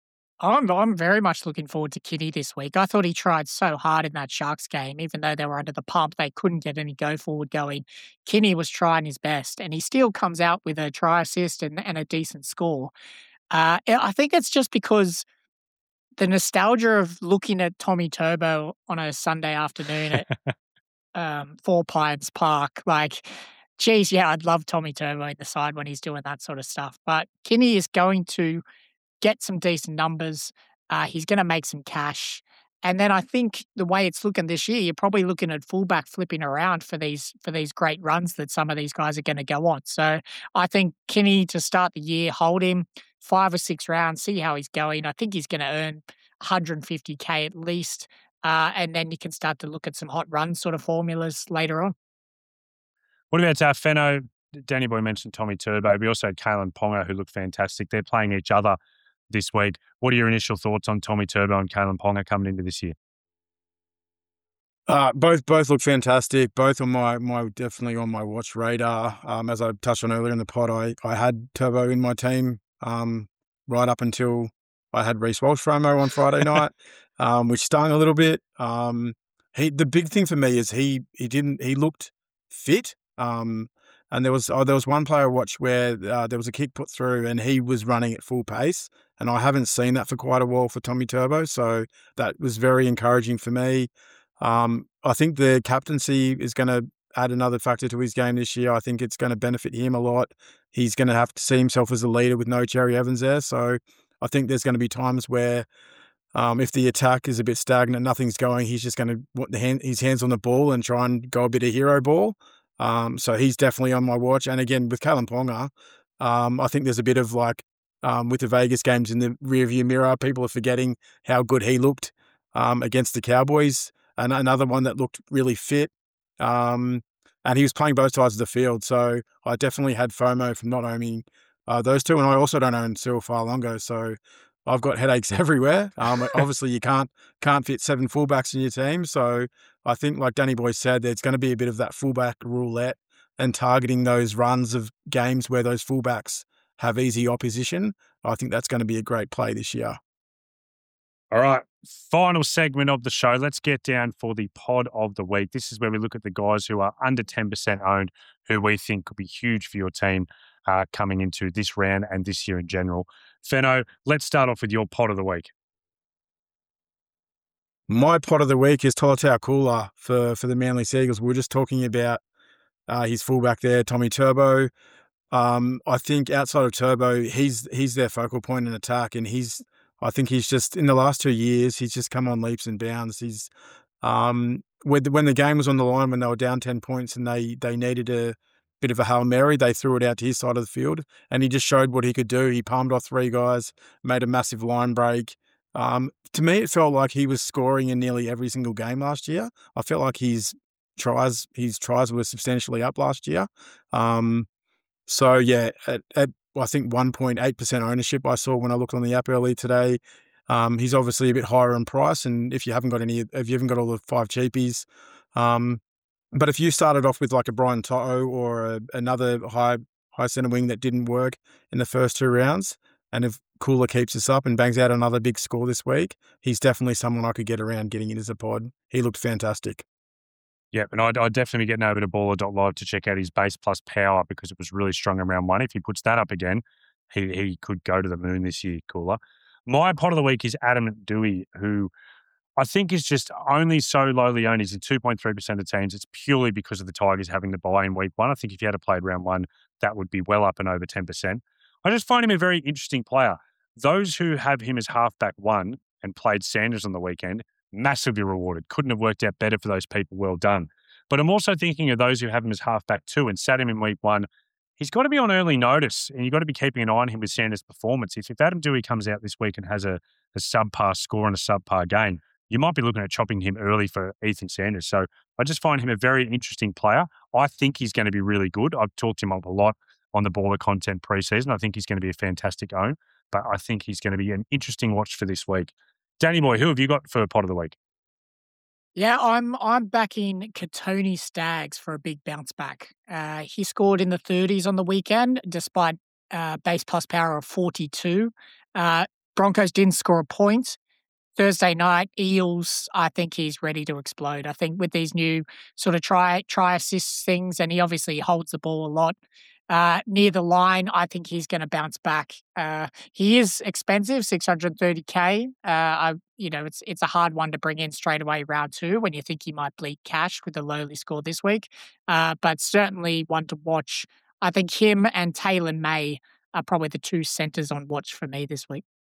C: I'm I'm very much looking forward to Kitty this week. I thought he tried so hard in that Sharks game, even though they were under the pump, they couldn't get any go forward going. Kinney was trying his best, and he still comes out with a try assist and, and a decent score. Uh, I think it's just because the nostalgia of looking at Tommy Turbo on a Sunday afternoon at um, Four Pines Park, like, geez, yeah, I'd love Tommy Turbo in the side when he's doing that sort of stuff. But Kinney is going to get some decent numbers. Uh, he's going to make some cash. And then I think the way it's looking this year, you're probably looking at fullback flipping around for these for these great runs that some of these guys are going to go on. So I think Kinney to start the year, hold him five or six rounds, see how he's going. I think he's going to earn one hundred fifty K at least. Uh, and then you can start to look at some hot run sort of formulas later on.
B: What about uh, Fenno? Danny Boy mentioned Tommy Turbo. We also had Kalen Ponga, who looked fantastic. They're playing each other this week. What are your initial thoughts on Tommy Turbo and Kalen Ponga coming into this year?
D: Uh, both both look fantastic. Both on my my definitely on my watch radar. Um, as I touched on earlier in the pod, I I had Turbo in my team um, right up until I had Reece Walsh promo on Friday night, um, which stung a little bit. Um, he the big thing for me is he he didn't he looked fit. Um, And there was oh, there was one player I watched where uh, there was a kick put through and he was running at full pace. And I haven't seen that for quite a while for Tommy Turbo. So that was very encouraging for me. Um, I think the captaincy is going to add another factor to his game this year. I think it's going to benefit him a lot. He's going to have to see himself as a leader with no Cherry Evans there. So I think there's going to be times where um, if the attack is a bit stagnant, nothing's going, he's just going to put the hand, his hands on the ball and try and go a bit of hero ball. Um, so he's definitely on my watch. And again, with Kalen Ponga, um, I think there's a bit of like, um, with the Vegas games in the rearview mirror, people are forgetting how good he looked um, against the Cowboys. And another one that looked really fit. Um, and he was playing both sides of the field. So I definitely had FOMO from not owning uh, those two. And I also don't own Cyril Farlongo. So I've got headaches everywhere. Um, obviously, you can't can't fit seven fullbacks in your team. So I think, like Danny Boy said, there's going to be a bit of that fullback roulette and targeting those runs of games where those fullbacks have easy opposition. I think that's going to be a great play this year.
B: All right, final segment of the show. Let's get down for the pod of the week. This is where we look at the guys who are under ten percent owned, who we think could be huge for your team uh, coming into this round and this year in general. Fenno, let's start off with your pod of the week.
D: My pod of the week is Tolutau Koula for, for the Manly Seagulls. We were just talking about uh, his fullback there, Tommy Turbo. Um, I think outside of Turbo, he's he's their focal point in attack, and he's I think he's just in the last two years he's just come on leaps and bounds. He's um, when the, when the game was on the line, when they were down ten points and they they needed a bit of a Hail Mary, they threw it out to his side of the field, and he just showed what he could do. He palmed off three guys, made a massive line break. Um, to me, it felt like he was scoring in nearly every single game last year. I felt like his tries his tries were substantially up last year. Um, so yeah, at, at I think one point eight percent ownership I saw when I looked on the app early today. Um, he's obviously a bit higher in price, and if you haven't got any, if you haven't got all the five cheapies, um, but if you started off with like a Brian To'o or a, another high high centre wing that didn't work in the first two rounds, and if Koula keeps this up and bangs out another big score this week, he's definitely someone I could get around getting in as a pod. He looked fantastic.
B: Yeah, and I'd, I'd definitely be getting over to baller dot live to check out his base plus power because it was really strong in round one. If he puts that up again, he he could go to the moon this year, Koula. My pod of the week is Adam Dewey, who I think is just only so lowly owned. He's in two point three percent of teams. It's purely because of the Tigers having to buy in week one. I think if he had played round one, that would be well up and over ten percent. I just find him a very interesting player. Those who have him as halfback one and played Sanders on the weekend, massively rewarded. Couldn't have worked out better for those people. Well done. But I'm also thinking of those who have him as halfback two and sat him in week one. He's got to be on early notice, and you've got to be keeping an eye on him with Sanders' performance. If, if Adam Dewey comes out this week and has a, a subpar score and a subpar game, you might be looking at chopping him early for Ethan Sanders. So I just find him a very interesting player. I think he's going to be really good. I've talked to him up a lot on the Baller content preseason. I think he's going to be a fantastic own, but I think he's going to be an interesting watch for this week. Danny Boy, who have you got for pod of the week?
C: Yeah, I'm I'm backing Katoni Staggs for a big bounce back. Uh, he scored in the thirties on the weekend, despite uh, base plus power of forty-two. Uh, Broncos didn't score a point. Thursday night, Eels, I think he's ready to explode. I think with these new sort of try try assist things, and he obviously holds the ball a lot. Uh, near the line, I think he's going to bounce back. Uh, he is expensive, six hundred thirty K. Uh, I, you know, it's it's a hard one to bring in straight away round two when you think he might bleed cash with the lowly score this week. Uh, but certainly one to watch. I think him and Taylor May are probably the two centres on watch for me this week.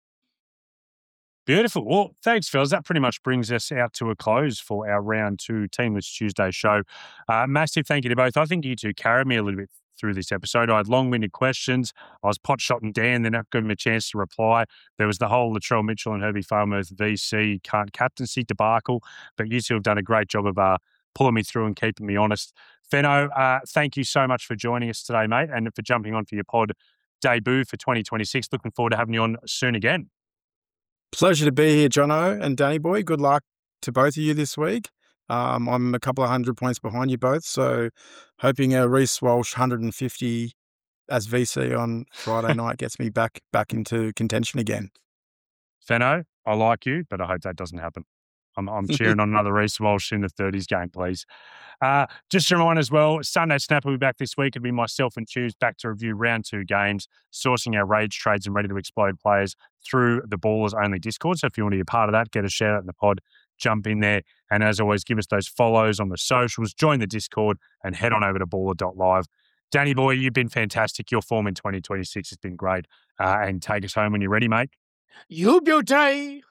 B: Beautiful. Well, thanks, fellas. That pretty much brings us out to a close for our round two Teamless Tuesday show. Uh, massive thank you to both. I think you two carried me a little bit through this episode. I had long-winded questions. I was pot-shotting Dan, then I gave him a chance to reply. There was the whole Latrell Mitchell and Herbie Farmworth V C captaincy debacle, but you two have done a great job of uh, pulling me through and keeping me honest. Fenno, uh, thank you so much for joining us today, mate, and for jumping on for your pod debut for twenty twenty-six. Looking forward to having you on soon again.
D: Pleasure to be here, Jono and Danny Boy. Good luck to both of you this week. Um, I'm a couple of hundred points behind you both, so hoping a Reece Walsh one hundred fifty as V C on Friday night gets me back back into contention again.
B: Fenno, I like you, but I hope that doesn't happen. I'm, I'm cheering on another Reece Walsh in the thirties game, please. Uh, just a reminder as well, Sunday Snap will be back this week. It'll be myself and Tubes back to review round two games, sourcing our rage trades and ready to explode players through the Ballers Only Discord. So if you want to be a part of that, get a shout out in the pod, jump in there. And as always, give us those follows on the socials, join the Discord, and head on over to baller dot live. Danny boy, you've been fantastic. Your form in twenty twenty-six has been great. Uh, and take us home when you're ready, mate.
C: You beauty.